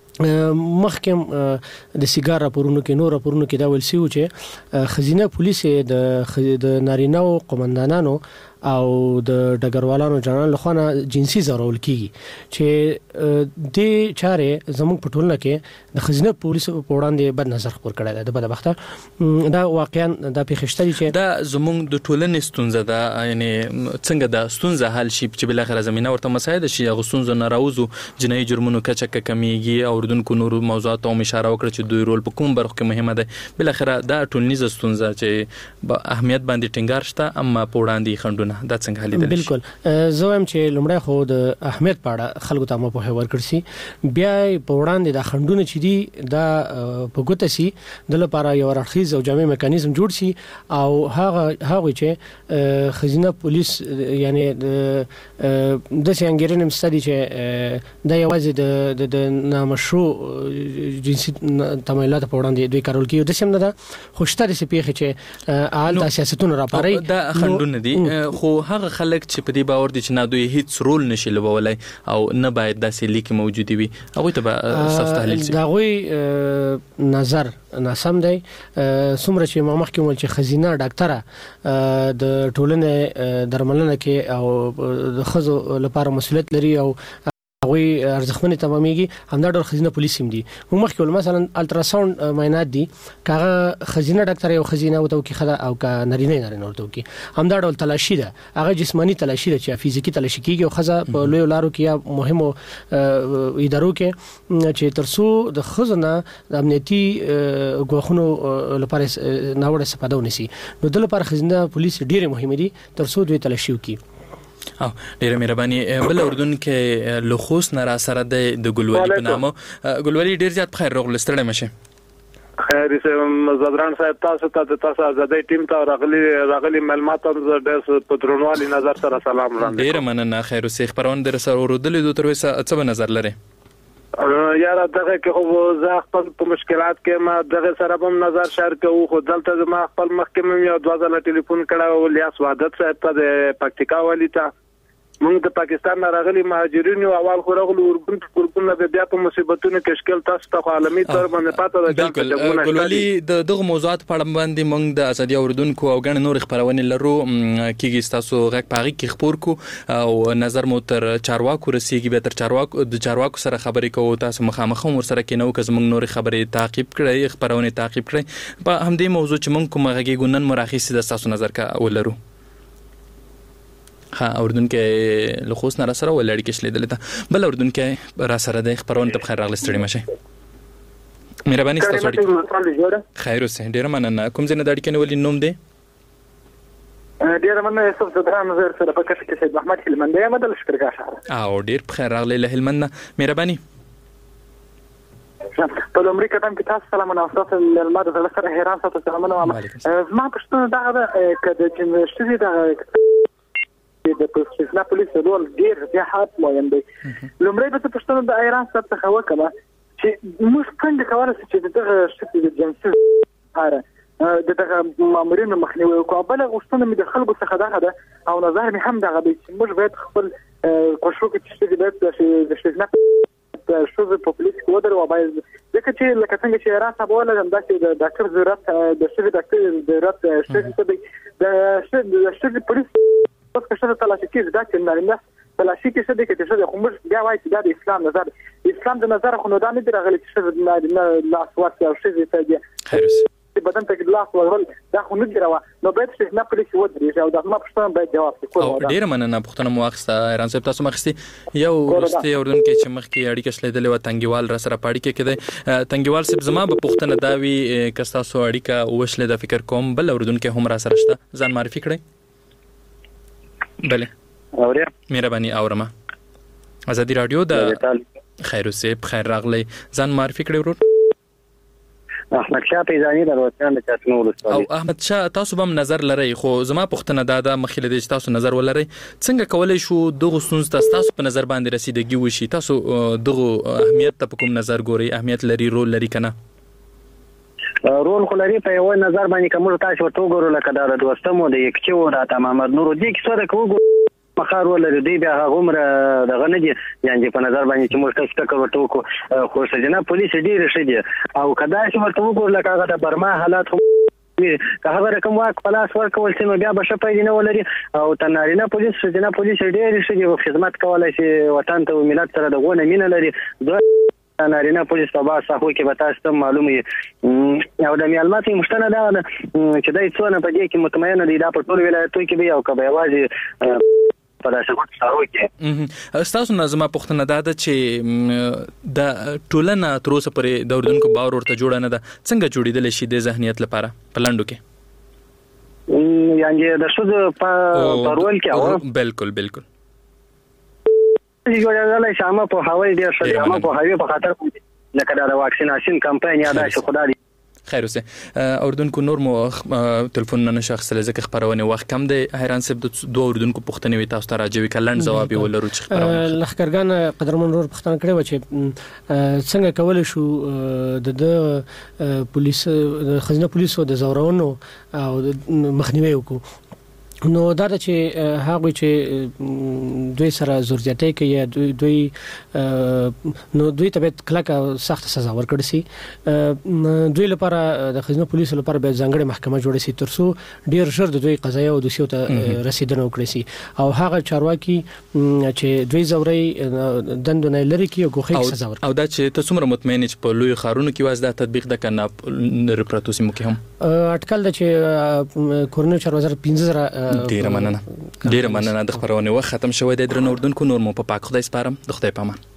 مخکې د سیګار راپورونو کې نور راپورونو کې دا ویل شوي چې ښځینه پولیس د نارینه او قومندانانو او د ډګروالانو جنرال لخوا نه جنسي ځورول کیږي چې د چارې زموږ په ټولنه کې د ښځینه پولیسو په وړاندې بد نظر خپور کړی دی. د بدبخته دا واقعا دا پېښې شته چې دا زموږ د ټولنې ستونزه ده. یعنې څنګه دا ستونزه حل شي چې بالاخره زمینه ورته مساعده شي هغو ستونزو نه راوځو جنایي جرمونو کچه که کمیږي او اردوونکو نورو موضوعاتو هم اشاره وکړه چې دوی رول په کوم برخو کې مهمه ده. بالاخره دا ټولنیزه ستونزه چې په اهمیت باندې ټینګار شته اما په وړاندې خنډونه نه دا څنګه حل دي بالکل زه هم چې لمړی خو د اهمیت پاړه خلکو ته مو په ورکړ سي بیا په وړاندې د خندونه چې دي دا په ګوته سي د لپاره یو راخیز او جامع میکانیزم جوړ سي او هغه هغه چې خزینه پولیس یعنی د سنگرین مستدي چې د یوازې د د نامشروع جنسي تمایلات په وړاندې دوی کارول کیو د سم نه خوشتري سي پیخه چې آل د سیاستونو راپاري دا خندونه دي خو هغه خلک چې په دې باور دي چې نه دوی هیڅ رول نشي لوبولای او نه باید داسې لیک موجود وي هغه ته به سخت تحلیل شي دا غوي نظر ناسم دی څومره چې ما مخکې ول چې خزینه ډاکټره د ټولنې درملنه کې او د خزو لپاره مسؤلیت لري او وی ارزښتمن تمامېږي همدا ډول خزینه پولیس هم دي مو مخکې مثلا الټراساوند معاینات دي کاغه خزینه ډاکټر یو خزینه وته کی خدا او کا نرینه نرینه ورته کی همدا ډول تلاشي ده هغه جسمانی تلاشي ده چې فزیکی تلاشي کیږي او خزه په لوی لارو کې یا مهمو ادارو کې چې ترسو د خزنه د امنیتي غوښنو لپاره ناوړه استفاده ونسی نو د لپاره خزینه پولیس ډیره مهمه دي ترسو دوی تلاشي وکي او ډیره مهرباني بل اردن کې لخوس نه را سره د ګلولي په نامه ګلولي ډیر زیات بخیر راغلی ستړی مشه خیر سه زدران صاحب تاسو ته تاسو آزادۍ ټیم ته راغلي راغلي معلومات هم ډېر پترونوالي نظر سره سلام وړاندې ډیره مننه خیر سه خبرونه در سره ورودلې دوه تر وسه څه نظر لري یاره دغه کې خو زه خپل په مشکلات کې ما دغه سره هم نظر شریک کوم خو دلته ما خپل محکمه یو دوه ځله ټلیفون کړه او لیاس وادت صاحب ته د پکتیکا والی ته موږ د پاکستان نه راغلي مهاجرین او اول خو راغلو ورګون ورګون نه بیا په مصیبتونو کې شکل تاسو ته عالمي تر باندې پاته ده بالکل ګلولي د دغه موضوعات په اړه باندې موږ د ازادي اوردونکو او غن نور خبرونه لرو کیږي تاسو غږ پاغي کې خبر کو او نظر مو تر چارواکو رسیږي به تر چارواکو د چارواکو سره خبرې کوو تاسو مخامخ ور سره کې نو که موږ نور خبرې تعقیب کړئ خبرونه تعقیب کړئ په همدې موضوع چې موږ کومه غږی ګونن مراخص د تاسو نظر کا ولرو ها اردن کې لخص نه را سره ولړ کې شلیدل ته بل اردن کې را سره د خبرونه ته بخیر راغلی ستړي مشه مهرباني ستاسو خیر اوسه ډیر مننه کوم ځنه د اړیکې ولې نوم دی ډیر مننه یوسف زدران زر سره په کښ کې سید محمد هلمندی مدل شکرګا شهر او ډیر بخیر راغلی له هلمند مهرباني په لومړي قدم کې تاسو سلامونه تاسو له ماده د سره حیران تاسو سلامونه ما پښتون دا کده چې شتي دا د پولیسنا پولیس رول ډیر زیات مهم دی لومړی به پښتون د ایران سره څخه وکړه چې موږ څنګه کولای شو چې دغه شتي د جنسي لپاره دغه مامورینو مخنیوي وکړو بل غوښتنه مې د خلکو څخه دغه ده او نظر مې هم دغه دی چې موږ باید خپل کوشش وکړو چې باید د شتي شو په پولیس کې ودرو او باید ځکه چې لکه څنګه چې ایران ته بوله هم داسې د ډاکټر ضرورت د شتي ډاکټر ضرورت شتي د شتي پولیس پس که شته تلاشي کې دا چې نارینه تلاشي کې څه دي کې څه خو موږ بیا وایي چې دا د اسلام نظر اسلام د نظر خو نو دا نه دی راغلی چې نارینه لا سوات او شي ته دی خیر بدن ته ګلاس ورول دا خو نه دی راو نو باید چې نه پولیس ودرې او دا ما پښتنه باید جواب وکړي ډیر مننه پښتنه مواخسته ایران صاحب تاسو مخستي یو ورسته اردن کې چې مخ کې اړیکه شلیدلې و تنګیوال را سره پاړی کې کده تنګیوال صاحب زما په پښتنه داوی کستا سو اړیکه وشله د فکر کوم بل اردن کې هم را سره شته ځان معرفي کړئ بله اوریا مهرباني اورما ازادي رادیو د خیر اوسه بخیر راغلی ځان معرفي کړئ ورور احمد شاه پیزانی د روزان د چاتنو ولسوالۍ او احمد شاه تاسو هم نظر لرئ خو زما پښتنه دا د مخېله دي چې تاسو نظر ولرئ څنګه کولای شو دغه ستونزې تاسو په نظر باندې رسیدګي وشي تاسو دغه اهمیت ته کوم نظر ګوري اهمیت لري رول لري کنه رول خو لري په یو نظر باندې کوم تاسو ورته وګورئ لکه دا د دوستمو د یک چې و د محمد نور دي کې څه کوو مخار ولر دی بیا هغه دغه نه دي یعنی په نظر باندې چې موږ تاسو ته ورته وکړو خو سجنا پولیس ډیر ښه دي او کدا چې ورته وګورئ لکه هغه د برما حالات که هغه رقم واک پلاس ورکول سي نو بیا به شپې نه ولري او تنارینه پولیس سجنا پولیس ډیر ښه دي او خدمت کولای شي وطن ته ملت سره د غونه مینه لري نارینه پولیس په باز صحو کې به تاسو ته معلومه او د معلومات مشتنه دا چې دای څونه په دې کې مطمئن دي دا په ټول ولایتونو کې به او کبه یوازې په داسې وخت سره کې تاسو نظم پښتنه دا چې د ټولنه تر اوسه پرې د اردن کو باور ورته جوړ نه ده څنګه جوړیدل شي د ذهنیت لپاره پلانډو کې یعنی د شوزو په رول کې او بالکل بالکل جوړېدل شامه په هوایي ډیر شو شامه په هوایي په خاطر لکه دا واکسیناسیون کمپاین یاد شي خدای خیر اوسه اردوونکو نور مو ټلیفون نه شخص لزکه خبرونه وخت کم دی حیران صاحب د دوه اردوونکو پوښتنه وي تاسو ته راځي کلند جواب ولرو چې خبرونه لخرګان قدرمن نور پوښتنه کړې و چې څنګه کول شو د پولیس د خزینه پولیسو د زورونو او مخنیوي وکړو نو دا چې هغه چې دوی سره زورزیاتۍ کوي دوی دوی نو دوی ته کلکه سخت سزا ورکړي سي دوی لپاره د خزینه پولیسو لپاره به ځانګړي محکمه جوړه سي ترڅو ډیر ژر د دوی قضایا او دوسیو ته رسیدنه وکړي سي او هغه چارواکي چې دوی زوري دندونه لري کې غوخه سزا ورکړي او دا چې تاسو مر مطمئن چې په لوی خارونو کې واسده تطبیق د کنه رپراتوسی مو کې هم اټکل د چې کورنیو چار وزارت پنځه زره ډیره مننه ډیره مننه د خبرونه وخت ختم شوه د درنو اردوونکو نور مو په پاک خدای سپارم د خدای پامان